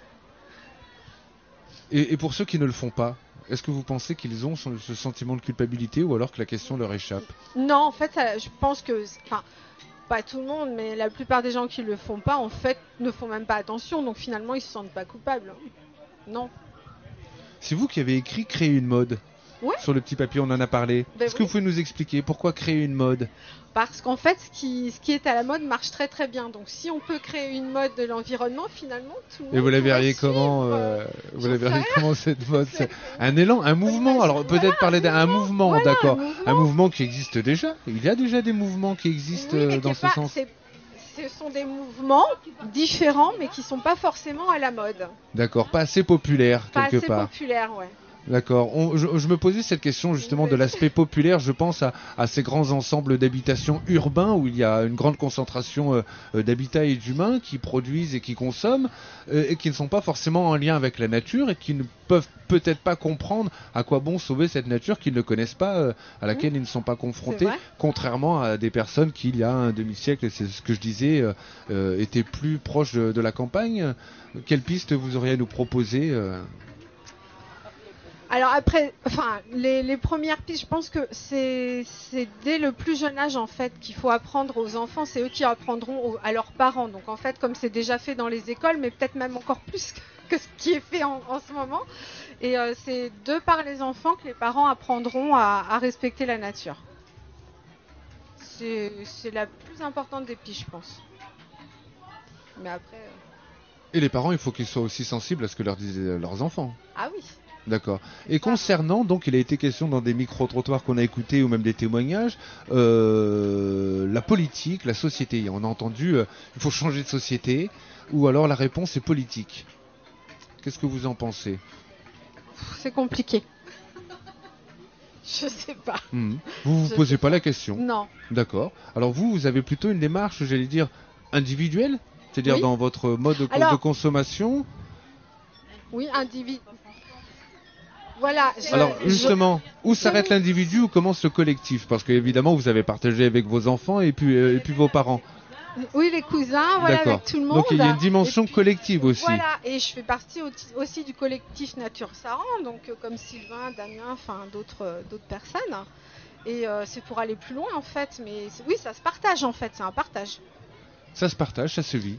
Et, et pour ceux qui ne le font pas, est-ce que vous pensez qu'ils ont ce, ce sentiment de culpabilité ou alors que la question leur échappe? Non, en fait, ça, je pense que, enfin, pas tout le monde, mais la plupart des gens qui le font pas, en fait, ne font même pas attention, donc finalement, ils se sentent pas coupables. Non. C'est vous qui avez écrit Créer une mode. Ouais. Sur le petit papier, on en a parlé. Ben Est-ce oui. que vous pouvez nous expliquer pourquoi créer une mode? Parce qu'en fait, ce qui, ce qui est à la mode marche très très bien. Donc, si on peut créer une mode de l'environnement, finalement, tout le monde Et vous la pourrait verriez suivre, comment euh, euh, Vous j'en la sais verriez rien. comment cette mode? C'est un élan, un mouvement. Alors peut-être parler d'un un mouvement, voilà, d'accord. un mouvement. Un mouvement qui existe déjà. Il y a déjà des mouvements qui existent Oui, mais euh, qui dans est ce pas- sens. c'est- Ce sont des mouvements différents, mais qui sont pas forcément à la mode. D'accord, pas assez populaire Pas quelque assez part. populaire, ouais. D'accord. On- je, je me posais cette question justement de l'aspect populaire. Je pense à, à ces grands ensembles d'habitations urbains où il y a une grande concentration euh, euh, d'habitats et d'humains qui produisent et qui consomment euh, et qui ne sont pas forcément en lien avec la nature et qui ne peuvent peut-être pas comprendre à quoi bon sauver cette nature qu'ils ne connaissent pas, euh, à laquelle ils ne sont pas confrontés, vrai. contrairement à des personnes qui, il y a un demi-siècle, et c'est ce que je disais, euh, euh, étaient plus proches de, de la campagne. Quelle piste vous auriez à nous proposer euh Alors après, enfin, les, les premières pistes, je pense que c'est, c'est dès le plus jeune âge en fait qu'il faut apprendre aux enfants. C'est eux qui apprendront aux- à leurs parents. Donc en fait, comme c'est déjà fait dans les écoles, mais peut-être même encore plus que, que ce qui est fait en, en ce moment. Et euh, c'est de par les enfants que les parents apprendront à, à respecter la nature. C'est, c'est la plus importante des pistes, je pense. Mais après, euh, Et les parents, il faut qu'ils soient aussi sensibles à ce que leur disent euh, leurs enfants. ah oui. D'accord. Et concernant, donc, il a été question dans des micro-trottoirs qu'on a écoutés ou même des témoignages, euh, la politique, la société. On a entendu, euh, il faut changer de société, ou alors la réponse est politique. Qu'est-ce que vous en pensez? C'est compliqué. Je sais pas. Hmm. Vous vous Je posez sais pas la question? Non. D'accord. Alors vous, vous avez plutôt une démarche, j'allais dire, individuelle? C'est-à-dire Oui. dans votre mode de, co- Alors- de consommation? Oui, individu. Voilà. je- Alors je- justement, où s'arrête l'individu, où commence le collectif? Parce qu'évidemment, vous avez partagé avec vos enfants et puis, euh, et puis vos parents. Oui, les cousins, voilà, D'accord. avec tout le monde. Donc il y a une dimension Et puis, collective aussi. Voilà, et je fais partie au- aussi du collectif Nature Saran, donc euh, comme Sylvain, Damien, enfin d'autres euh, d'autres personnes. Et euh, c'est pour aller plus loin en fait, mais c'est- oui, ça se partage en fait, c'est un partage. Ça se partage, ça se vit.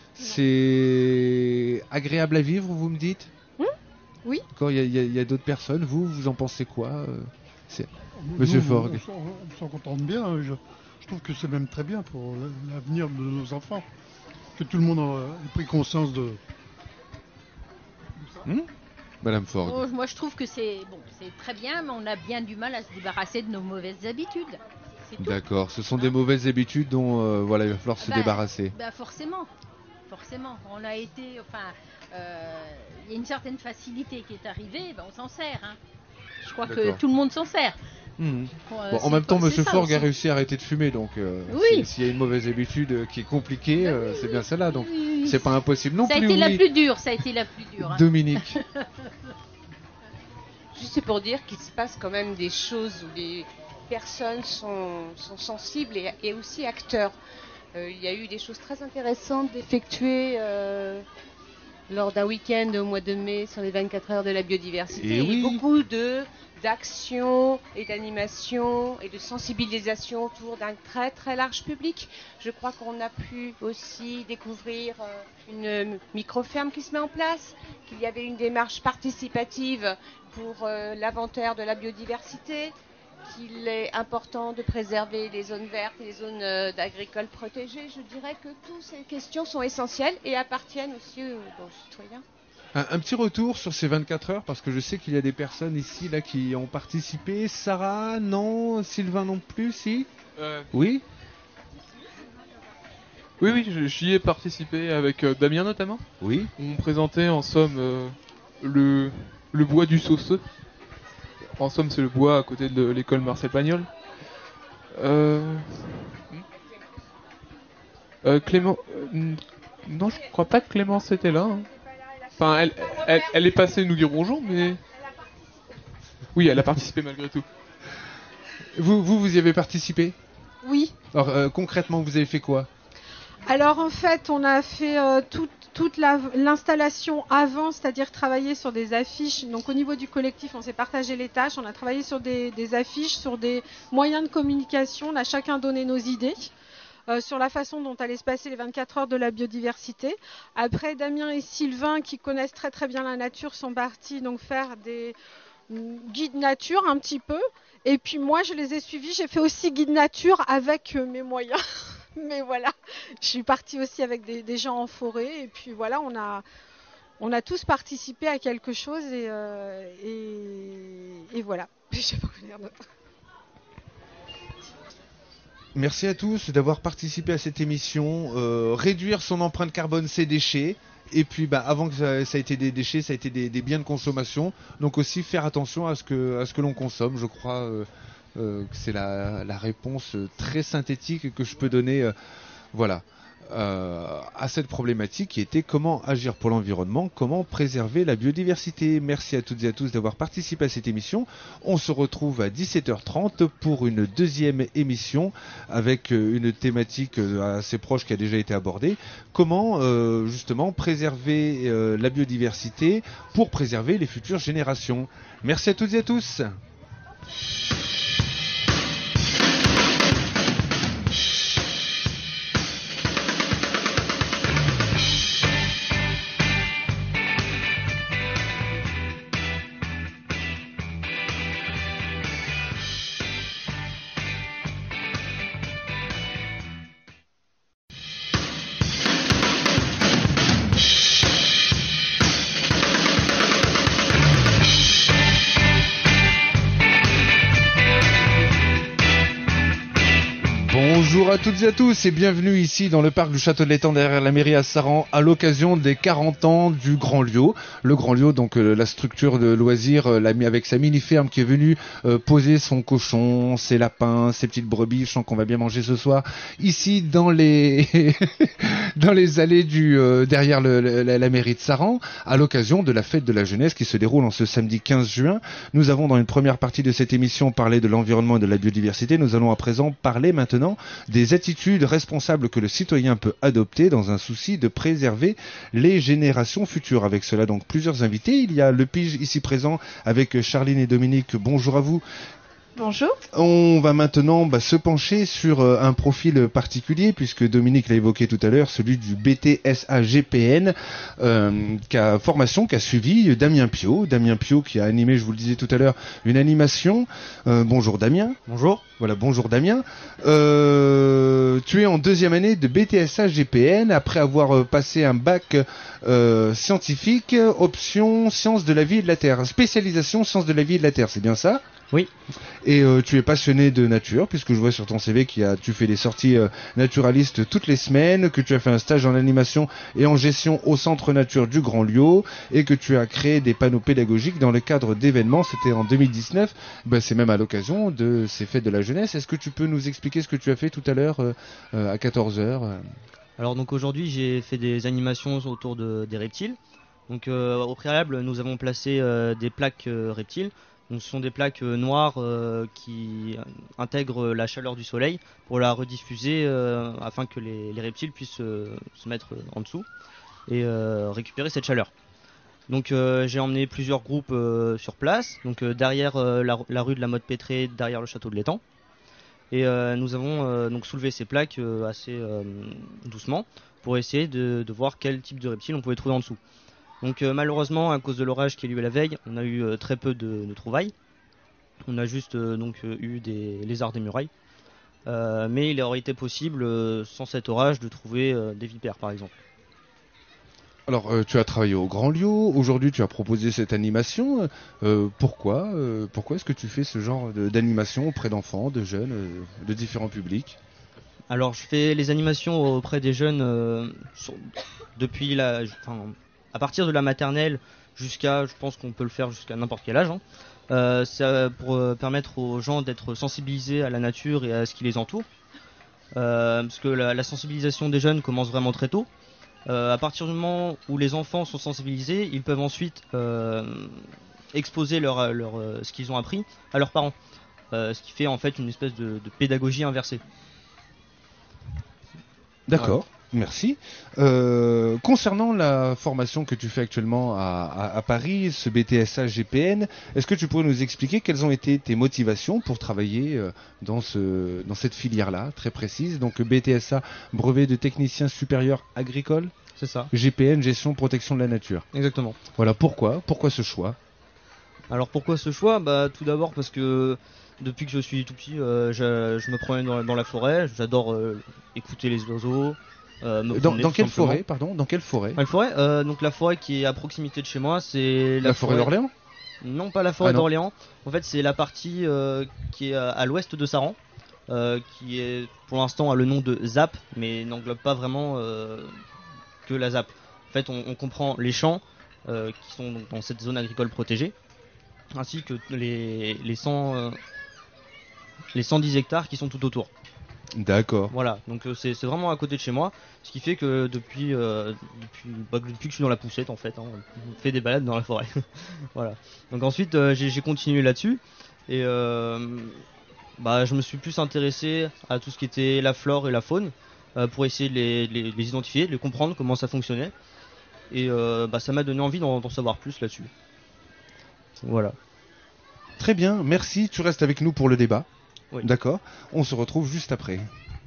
C'est agréable à vivre, vous me dites? Oui. Quand il y a, il y a- il y a d'autres personnes, vous, vous en pensez quoi euh, c'est... Nous, Monsieur on- Forgue. On, s'en- on s'en contente bien. Je, je trouve que c'est même très bien pour l'avenir de nos enfants. Que tout le monde a ait pris conscience de. Hmm Madame Forgue. Oh, moi, je trouve que c'est bon, c'est très bien, mais on a bien du mal à se débarrasser de nos mauvaises habitudes. C'est tout. D'accord, ce sont des mauvaises habitudes dont euh, voilà, il va falloir se Bah, débarrasser. bah forcément, forcément. On a été, enfin, euh, il y a une certaine facilité qui est arrivée, ben on s'en sert. Hein. Je crois que D'accord. tout le monde s'en sert. Mhm. Bon, euh, Bon, en c'est même temps, pas- Monsieur c'est ça Forgue a aussi. réussi à arrêter de fumer, donc euh, Oui. si- s'il y a une mauvaise habitude euh, qui est compliquée, euh, c'est bien celle-là, donc Oui, oui. c'est pas impossible non ça a plus. été la oui. plus dure, ça a été la plus dure. hein. Dominique. Juste pour dire qu'il se passe quand même des choses où les personnes sont, sont sensibles et, et aussi acteurs. Euh, il y a eu des choses très intéressantes d'effectuer euh, lors d'un week-end au mois de mai sur les vingt-quatre heures de la biodiversité. Et Il y a eu oui. beaucoup de d'actions et d'animations et de sensibilisation autour d'un très très large public. Je crois qu'on a pu aussi découvrir euh, une micro-ferme qui se met en place, qu'il y avait une démarche participative pour euh, l'inventaire de la biodiversité, qu'il est important de préserver les zones vertes et les zones euh, agricoles protégées. Je dirais que toutes ces questions sont essentielles et appartiennent aussi aux, aux citoyens. Un, un petit retour sur ces vingt-quatre heures, parce que je sais qu'il y a des personnes ici là qui ont participé. Sarah, non. Sylvain non plus, si Euh, Oui. Oui, oui, je- j'y ai participé avec euh, Damien notamment. Oui. On présentait en somme euh, le, le bois du Sauceux. En somme, c'est le bois à côté de l'école Marcel Pagnol. Euh... euh, Clément... euh, n- non, je crois pas que Clémence était là. hein. Enfin, elle, elle, elle est passée nous dire bonjour, mais... Oui, elle a participé malgré tout. Vous, vous, vous y avez participé? Oui. Alors, euh, concrètement, vous avez fait quoi? Alors en fait, on a fait euh, toute, toute la- l'installation avant, c'est-à-dire travailler sur des affiches. Donc au niveau du collectif, on s'est partagé les tâches. On a travaillé sur des, des affiches, sur des moyens de communication. On a chacun donné nos idées. euh, sur la façon dont allaient se passer les vingt-quatre heures de la biodiversité. Après, Damien et Sylvain, qui connaissent très très bien la nature, sont partis donc faire des mm, guides nature un petit peu. Et puis moi, je les ai suivis. J'ai fait aussi guide nature avec euh, mes moyens. Mais voilà, je suis partie aussi avec des, des gens en forêt. Et puis voilà, on a, on a tous participé à quelque chose. Et, euh, et, et voilà. Je sais pas quoi dire d'autre. Merci à tous d'avoir participé à cette émission. Euh, réduire son empreinte carbone, c'est déchets. Et puis, bah, avant que ça, ça ait été des déchets, ça a été des, des biens de consommation. Donc aussi faire attention à ce que, à ce que l'on consomme. Je crois euh, euh, que c'est la, la réponse très synthétique que je peux donner. Euh, voilà. euh, à cette problématique qui était comment agir pour l'environnement, comment préserver la biodiversité. Merci à toutes et à tous d'avoir participé à cette émission. On se retrouve à dix-sept heures trente pour une deuxième émission avec une thématique assez proche qui a déjà été abordée. Comment euh, justement préserver euh, la biodiversité pour préserver les futures générations. Merci à toutes et à tous. Bonjour à toutes et à tous et bienvenue ici dans le parc du Château de l'Étang derrière la mairie à Saran à l'occasion des quarante ans du Grand Liot. Le Grand Liot, donc euh, la structure de loisirs euh, avec sa mini-ferme qui est venue euh, poser son cochon, ses lapins, ses petites brebis, je sens qu'on va bien manger ce soir, ici dans les dans les allées du euh, derrière le, le, la, la mairie de Saran à l'occasion de la fête de la jeunesse qui se déroule en ce samedi quinze juin. Nous avons dans une première partie de cette émission parlé de l'environnement et de la biodiversité. Nous allons à présent parler maintenant des attitudes responsables que le citoyen peut adopter dans un souci de préserver les générations futures. Avec cela, donc, plusieurs invités. Il y a le Pige ici présent avec Charline et Dominique. Bonjour à vous. Bonjour. On va maintenant bah, se pencher sur euh, un profil particulier, puisque Dominique l'a évoqué tout à l'heure, celui du B T S A G P N, euh, qu'a formation qu'a suivi Damien Piot. Damien Piot qui a animé, je vous le disais tout à l'heure, une animation. Euh, bonjour Damien. Bonjour. Voilà, bonjour Damien. Euh, tu es en deuxième année de B T S A G P N après avoir passé un bac euh, scientifique, option sciences de la vie et de la terre, spécialisation sciences de la vie et de la terre, c'est bien ça ? Oui. Et euh, tu es passionné de nature, puisque je vois sur ton C V que tu fais des sorties euh, naturalistes toutes les semaines, que tu as fait un stage en animation et en gestion au Centre Nature du Grand Liot, et que tu as créé des panneaux pédagogiques dans le cadre d'événements. C'était en deux mille dix-neuf, ben, c'est même à l'occasion de ces fêtes de la jeunesse. Est-ce que tu peux nous expliquer ce que tu as fait tout à l'heure euh, euh, à quatorze heures euh... Alors donc aujourd'hui j'ai fait des animations autour de, des reptiles. Donc euh, au préalable nous avons placé euh, des plaques euh, reptiles. Donc, ce sont des plaques euh, noires euh, qui intègrent la chaleur du soleil pour la rediffuser euh, afin que les, les reptiles puissent euh, se mettre en dessous et euh, récupérer cette chaleur. Donc euh, j'ai emmené plusieurs groupes euh, sur place, donc euh, derrière euh, la, la rue de la Motte-Pétrée, derrière le château de l'Étang. Et euh, nous avons euh, donc soulevé ces plaques euh, assez euh, doucement pour essayer de, de voir quel type de reptile on pouvait trouver en dessous. Donc euh, malheureusement, à cause de l'orage qui a eu la veille, on a eu euh, très peu de, de trouvailles. On a juste euh, donc euh, eu des lézards des murailles. Euh, mais il aurait été possible, euh, sans cet orage, de trouver euh, des vipères par exemple. Alors, euh, tu as travaillé au Grand Liot, aujourd'hui tu as proposé cette animation. Euh, pourquoi euh, pourquoi est-ce que tu fais ce genre de, d'animation auprès d'enfants, de jeunes, euh, de différents publics ? Alors, je fais les animations auprès des jeunes euh, sur, depuis la... Enfin, à partir de la maternelle jusqu'à, je pense qu'on peut le faire jusqu'à n'importe quel âge, hein. euh, c'est pour euh, permettre aux gens d'être sensibilisés à la nature et à ce qui les entoure. Euh, parce que la, la sensibilisation des jeunes commence vraiment très tôt. Euh, à partir du moment où les enfants sont sensibilisés, ils peuvent ensuite euh, exposer leur, leur, euh, ce qu'ils ont appris à leurs parents. Euh, ce qui fait en fait une espèce de, de pédagogie inversée. D'accord. Ouais. Merci. Euh, concernant la formation que tu fais actuellement à, à, à Paris, ce B T S A G P N, est-ce que tu pourrais nous expliquer quelles ont été tes motivations pour travailler euh, dans, ce, dans cette filière-là, très précise? Donc B T S A, brevet de technicien supérieur agricole. C'est ça. G P N, gestion protection de la nature. Exactement. Voilà, pourquoi Pourquoi ce choix? Alors pourquoi ce choix? Bah tout d'abord parce que depuis que je suis tout petit, euh, je, je me promène dans, dans la forêt, j'adore euh, écouter les oiseaux. Euh, me dans, promener, dans quelle simplement. forêt, pardon Dans quelle forêt La forêt, euh, donc la forêt qui est à proximité de chez moi, c'est la, la forêt, forêt d'Orléans. Non, pas la forêt ah, d'Orléans. En fait, c'est la partie euh, qui est à, à l'ouest de Saran, euh, qui est pour l'instant a le nom de Z A P, mais n'englobe pas vraiment euh, que la Z A P. En fait, on, on comprend les champs euh, qui sont donc dans cette zone agricole protégée, ainsi que les les cent euh, les cent dix hectares qui sont tout autour. D'accord. Voilà, donc euh, c'est c'est vraiment à côté de chez moi, ce qui fait que depuis, euh, depuis, bah, depuis que je suis dans la poussette en fait, hein, on fait des balades dans la forêt. Voilà. Donc ensuite euh, j'ai j'ai continué là-dessus et euh, bah, je me suis plus intéressé à tout ce qui était la flore et la faune euh, pour essayer de les, les, les identifier, de les comprendre, comment ça fonctionnait. Et euh, bah, ça m'a donné envie d'en d'en savoir plus là-dessus. Voilà. Très bien, merci. Tu restes avec nous pour le débat. Oui. D'accord. On se retrouve juste après.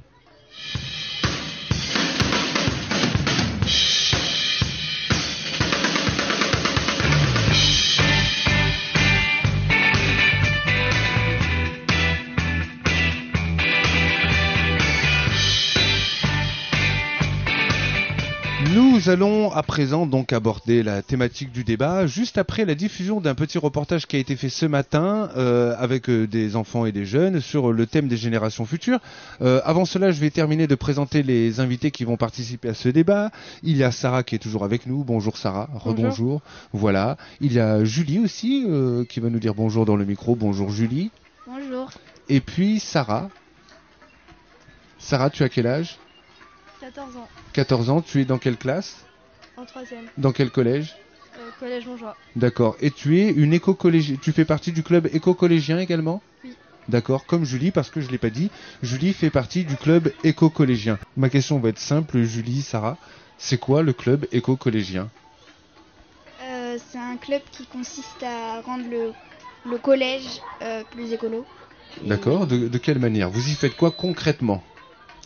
Nous allons à présent donc aborder la thématique du débat, juste après la diffusion d'un petit reportage qui a été fait ce matin euh, avec euh, des enfants et des jeunes sur le thème des générations futures. Euh, avant cela, je vais terminer de présenter les invités qui vont participer à ce débat. Il y a Sarah qui est toujours avec nous. Bonjour Sarah, rebonjour. Voilà. Il y a Julie aussi euh, qui va nous dire bonjour dans le micro. Bonjour Julie. Bonjour. Et puis Sarah. Sarah, tu as quel âge ? quatorze ans. quatorze ans, tu es dans quelle classe ? En troisième. Dans quel collège ? Euh, collège Montjoie. D'accord. Et tu es une éco-collégienne. Tu fais partie du club éco-collégien également ? Oui. D'accord. Comme Julie, parce que je ne l'ai pas dit, Julie fait partie du club éco-collégien. Ma question va être simple, Julie, Sarah. C'est quoi le club éco-collégien ? Euh, c'est un club qui consiste à rendre le, le collège euh, plus écolo. D'accord. De, de quelle manière ? Vous y faites quoi concrètement ? Sarah ?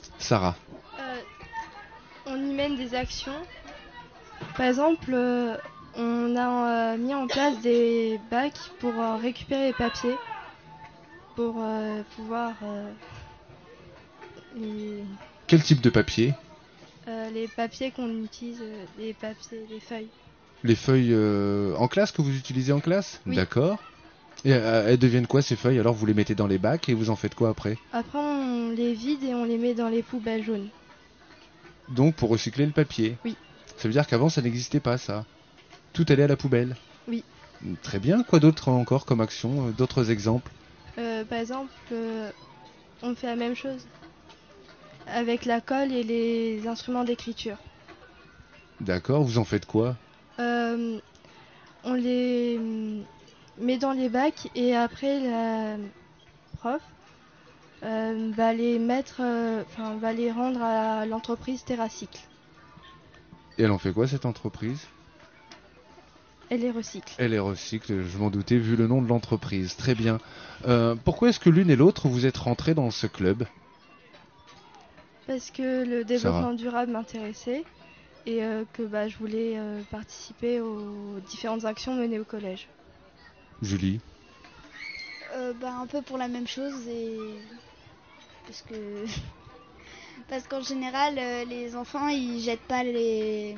On y mène des actions. Par exemple, euh, on a euh, mis en place des bacs pour euh, récupérer les papiers, pour euh, pouvoir euh, les, Quel type de papier ? euh, les papiers qu'on utilise, euh, les papiers, les feuilles. Les feuilles euh, en classe que vous utilisez en classe ? Oui. D'accord. Et euh, elles deviennent quoi ces feuilles ? Alors vous les mettez dans les bacs et vous en faites quoi après ? Après, on les vide et on les met dans les poubelles jaunes. Donc pour recycler le papier. Oui. Ça veut dire qu'avant ça n'existait pas ça. Tout allait à la poubelle. Oui. Très bien. Quoi d'autre encore comme action ? euh, D'autres exemples ? Euh, par exemple, euh, on fait la même chose avec la colle et les instruments d'écriture. D'accord. Vous en faites quoi ? Euh, on les met dans les bacs et après la prof euh, va les mettre, enfin euh, va les rendre à l'entreprise Terracycle. Et elle en fait quoi cette entreprise ? Elle les recycle. Elle les recycle, je m'en doutais vu le nom de l'entreprise. Très bien. Euh, pourquoi est-ce que l'une et l'autre vous êtes rentrés dans ce club ? Parce que le développement durable m'intéressait et euh, que bah, je voulais euh, participer aux différentes actions menées au collège. Julie ? Euh, bah, un peu pour la même chose et parce que parce qu'en général euh, les enfants ils jettent pas les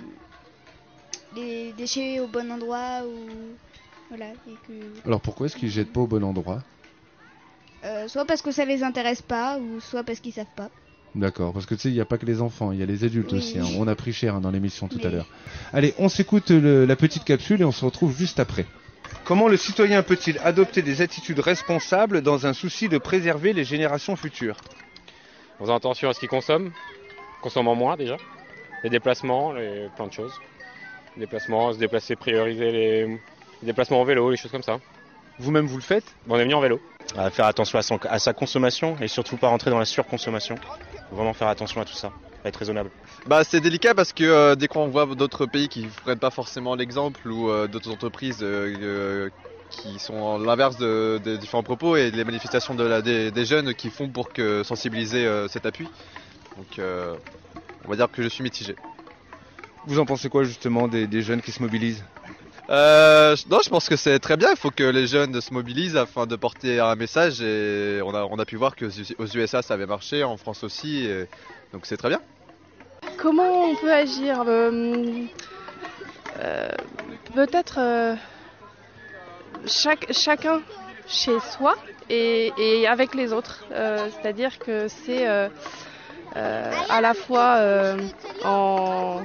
les déchets au bon endroit ou voilà et que Alors pourquoi est-ce qu'ils jettent pas au bon endroit ? euh, soit parce que ça les intéresse pas ou soit parce qu'ils savent pas. D'accord, parce que tu sais, il n'y a pas que les enfants, il y a les adultes Oui. aussi. Hein. On a pris cher hein, dans l'émission tout Mais... à l'heure. Allez, on s'écoute le- la petite capsule et on se retrouve juste après. Comment le citoyen peut-il adopter des attitudes responsables dans un souci de préserver les générations futures ? En faisant attention à ce qu'ils consomment, consommant moins déjà, les déplacements, les... plein de choses. Les déplacements, se déplacer, prioriser les... les déplacements en vélo, les choses comme ça. Vous-même, vous le faites ? On est venu en vélo. À faire attention à, son- à sa consommation et surtout pas rentrer dans la surconsommation. Faut vraiment faire attention à tout ça, être raisonnable. Bah, c'est délicat parce que euh, dès qu'on voit d'autres pays qui ne prennent pas forcément l'exemple ou euh, d'autres entreprises euh, euh, qui sont l'inverse de, de différents propos et les manifestations de la, des, des jeunes qui font pour que sensibiliser euh, cet appui. Donc euh, on va dire que je suis mitigé. Vous en pensez quoi justement des, des jeunes qui se mobilisent ? Euh, non, je pense que c'est très bien. Il faut que les jeunes se mobilisent afin de porter un message. Et on a, on a pu voir que aux U S A ça avait marché, en France aussi. Et donc c'est très bien. Comment on peut agir euh, euh, Peut-être euh, chaque, chacun chez soi et, et avec les autres. Euh, c'est-à-dire que c'est euh, euh, à la fois euh, en...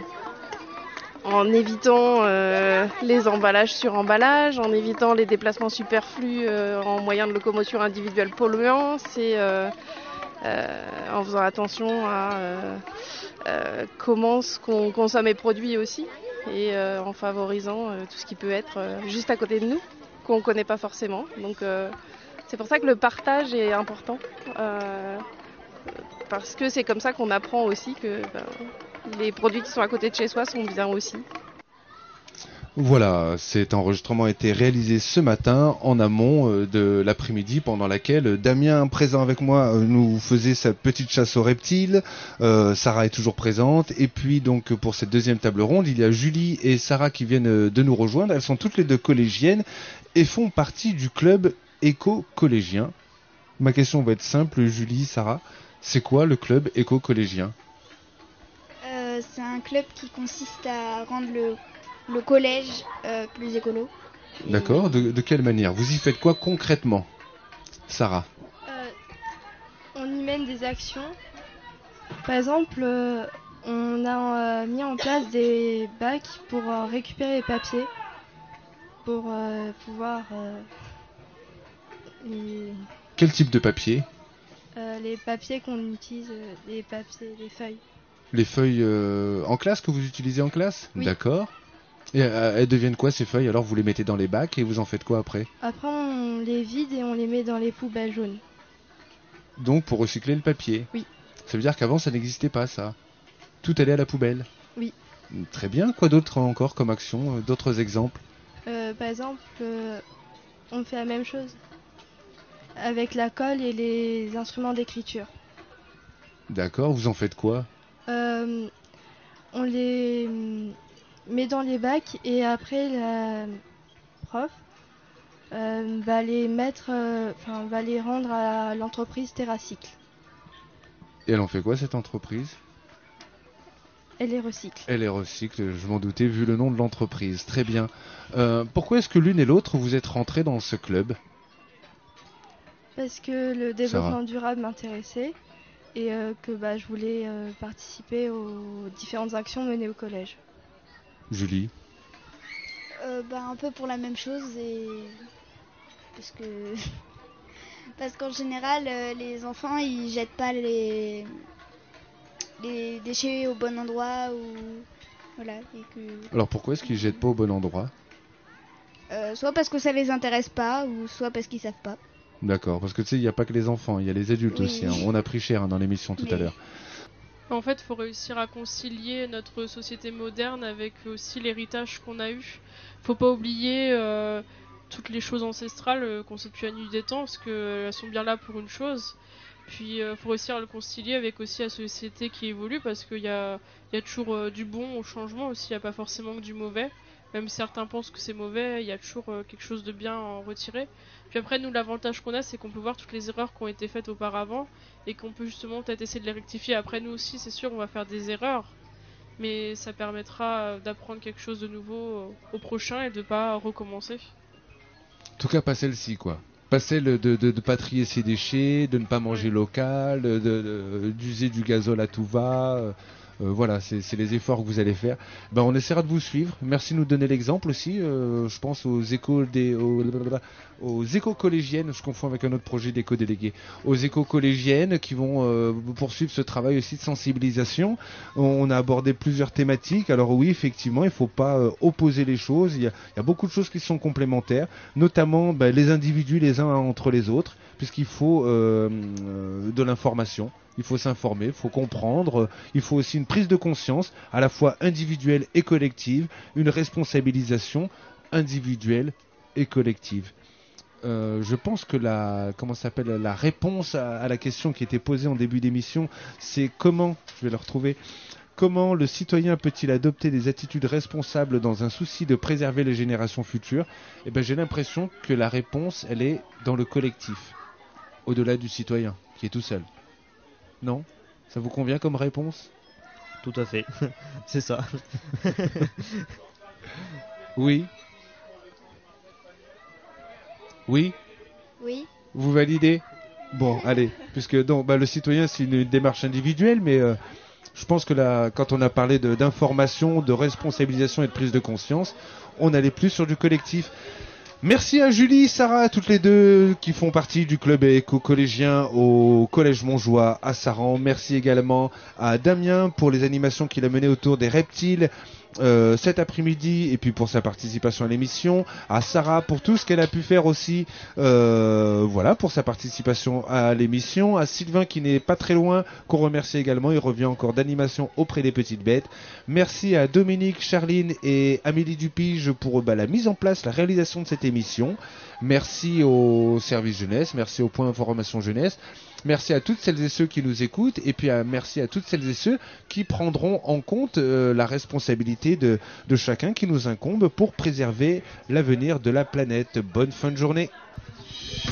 en évitant euh, les emballages sur emballage, en évitant les déplacements superflus euh, en moyens de locomotion individuels polluants. C'est, euh, euh, en faisant attention à euh, euh, comment ce qu'on consomme est produit aussi, et euh, en favorisant euh, tout ce qui peut être euh, juste à côté de nous, qu'on ne connaît pas forcément. Donc euh, c'est pour ça que le partage est important, euh, parce que c'est comme ça qu'on apprend aussi que ben, les produits qui sont à côté de chez soi sont bien aussi. Voilà, cet enregistrement a été réalisé ce matin en amont euh, de l'après-midi, pendant laquelle euh, Damien, présent avec moi, euh, nous faisait sa petite chasse aux reptiles. Euh, Sarah est toujours présente. Et puis donc pour cette deuxième table ronde, il y a Julie et Sarah qui viennent euh, de nous rejoindre. Elles sont toutes les deux collégiennes et font partie du club éco-collégien. Ma question va être simple, Julie, Sarah. C'est quoi le club éco-collégien ? Euh, c'est un club qui consiste à rendre le le collège euh, plus écolo. D'accord, de, de quelle manière ? Vous y faites quoi concrètement, Sarah ? euh, On y mène des actions. Par exemple, euh, on a euh, mis en place des bacs pour euh, récupérer les papiers, pour euh, pouvoir... Euh, les, Quel type de papier ? euh, les papiers qu'on utilise, euh, les papiers, les feuilles. Les feuilles euh, en classe, que vous utilisez en classe ? Oui. D'accord. Et euh, elles deviennent quoi ces feuilles ? Alors vous les mettez dans les bacs et vous en faites quoi après ? Après, on les vide et on les met dans les poubelles jaunes. Donc pour recycler le papier ? Oui. Ça veut dire qu'avant ça n'existait pas ça ? Tout allait à la poubelle ? Oui. Très bien. Quoi d'autre encore comme action ? euh, D'autres exemples ? Euh, par exemple, euh, on fait la même chose avec la colle et les instruments d'écriture. D'accord. Vous en faites quoi ? Euh, on les met dans les bacs et après la prof euh, va les mettre, enfin euh, va les rendre à l'entreprise TerraCycle. Et elle en fait quoi cette entreprise ? Elle les recycle. Elle les recycle, je m'en doutais vu le nom de l'entreprise. Très bien. Euh, pourquoi est-ce que l'une et l'autre vous êtes rentrées dans ce club ? Parce que le développement durable m'intéressait et euh, que bah, je voulais euh, participer aux différentes actions menées au collège. Julie ? euh, bah, Un peu pour la même chose et parce que parce qu'en général euh, les enfants ils jettent pas les les déchets au bon endroit ou voilà et que Alors pourquoi est-ce qu'ils jettent pas au bon endroit ? euh, soit parce que ça les intéresse pas ou soit parce qu'ils savent pas. D'accord, parce que tu sais, il n'y a pas que les enfants, il y a les adultes Oui. aussi. Hein. On a pris cher hein, dans l'émission tout Mais... à l'heure. En fait, il faut réussir à concilier notre société moderne avec aussi l'héritage qu'on a eu. Faut pas oublier euh, toutes les choses ancestrales euh, qu'on sait depuis la nuit des temps, parce qu'elles sont bien là pour une chose. Puis il euh, faut réussir à le concilier avec aussi la société qui évolue, parce qu'il y a, y a toujours euh, du bon au changement aussi, il n'y a pas forcément que du mauvais. Même si certains pensent que c'est mauvais, il y a toujours euh, quelque chose de bien à en retirer. Puis après, nous, l'avantage qu'on a, c'est qu'on peut voir toutes les erreurs qui ont été faites auparavant et qu'on peut justement peut-être essayer de les rectifier. Après, nous aussi, c'est sûr, on va faire des erreurs, mais ça permettra d'apprendre quelque chose de nouveau au prochain et de pas recommencer. En tout cas, pas celle-ci, quoi. Pas celle de, de, de pas trier ses déchets, de ne pas manger local, de, de, d'user du gazole à tout va... Euh... Euh, voilà, c'est, c'est les efforts que vous allez faire. Ben, on essaiera de vous suivre. Merci de nous donner l'exemple aussi. Euh, je pense aux écoles des, aux, aux éco-collégiennes. Je confonds avec un autre projet d'éco-délégués. Aux éco-collégiennes qui vont euh, poursuivre ce travail aussi de sensibilisation. On a abordé plusieurs thématiques. Alors oui, effectivement, il ne faut pas euh, opposer les choses. Il y, a, il y a beaucoup de choses qui sont complémentaires, notamment ben, les individus les uns entre les autres, puisqu'il faut euh, euh, de l'information. Il faut s'informer, il faut comprendre, il faut aussi une prise de conscience, à la fois individuelle et collective, une responsabilisation individuelle et collective. Euh, je pense que la, comment ça s'appelle, la réponse à, à la question qui était posée en début d'émission, c'est comment, je vais le retrouver, comment le citoyen peut-il adopter des attitudes responsables dans un souci de préserver les générations futures ? Eh ben, j'ai l'impression que la réponse, elle est dans le collectif, au-delà du citoyen, qui est tout seul. Non ? Ça vous convient comme réponse ? Tout à fait. C'est ça. Oui. Oui ? Oui. Vous validez ? Bon, allez. Puisque donc, bah, le citoyen, c'est une, une démarche individuelle, mais euh, je pense que là, quand on a parlé de, d'information, de responsabilisation et de prise de conscience, on allait plus sur du collectif. Merci à Julie, Sarah, toutes les deux qui font partie du club éco-collégien au Collège Montjoie à Saran. Merci également à Damien pour les animations qu'il a menées autour des reptiles euh, cet après-midi et puis pour sa participation à l'émission. À Sarah pour tout ce qu'elle a pu faire aussi, euh, voilà, pour sa participation à l'émission. À Sylvain qui n'est pas très loin, qu'on remercie également. Il revient encore d'animation auprès des petites bêtes. Merci à Dominique, Charline et Amélie Dupige pour bah, la mise en place, la réalisation de cette émission. Merci au service jeunesse, merci au point information jeunesse. Merci à toutes celles et ceux qui nous écoutent et puis à, merci à toutes celles et ceux qui prendront en compte euh, la responsabilité de, de chacun qui nous incombe pour préserver l'avenir de la planète. Bonne fin de journée.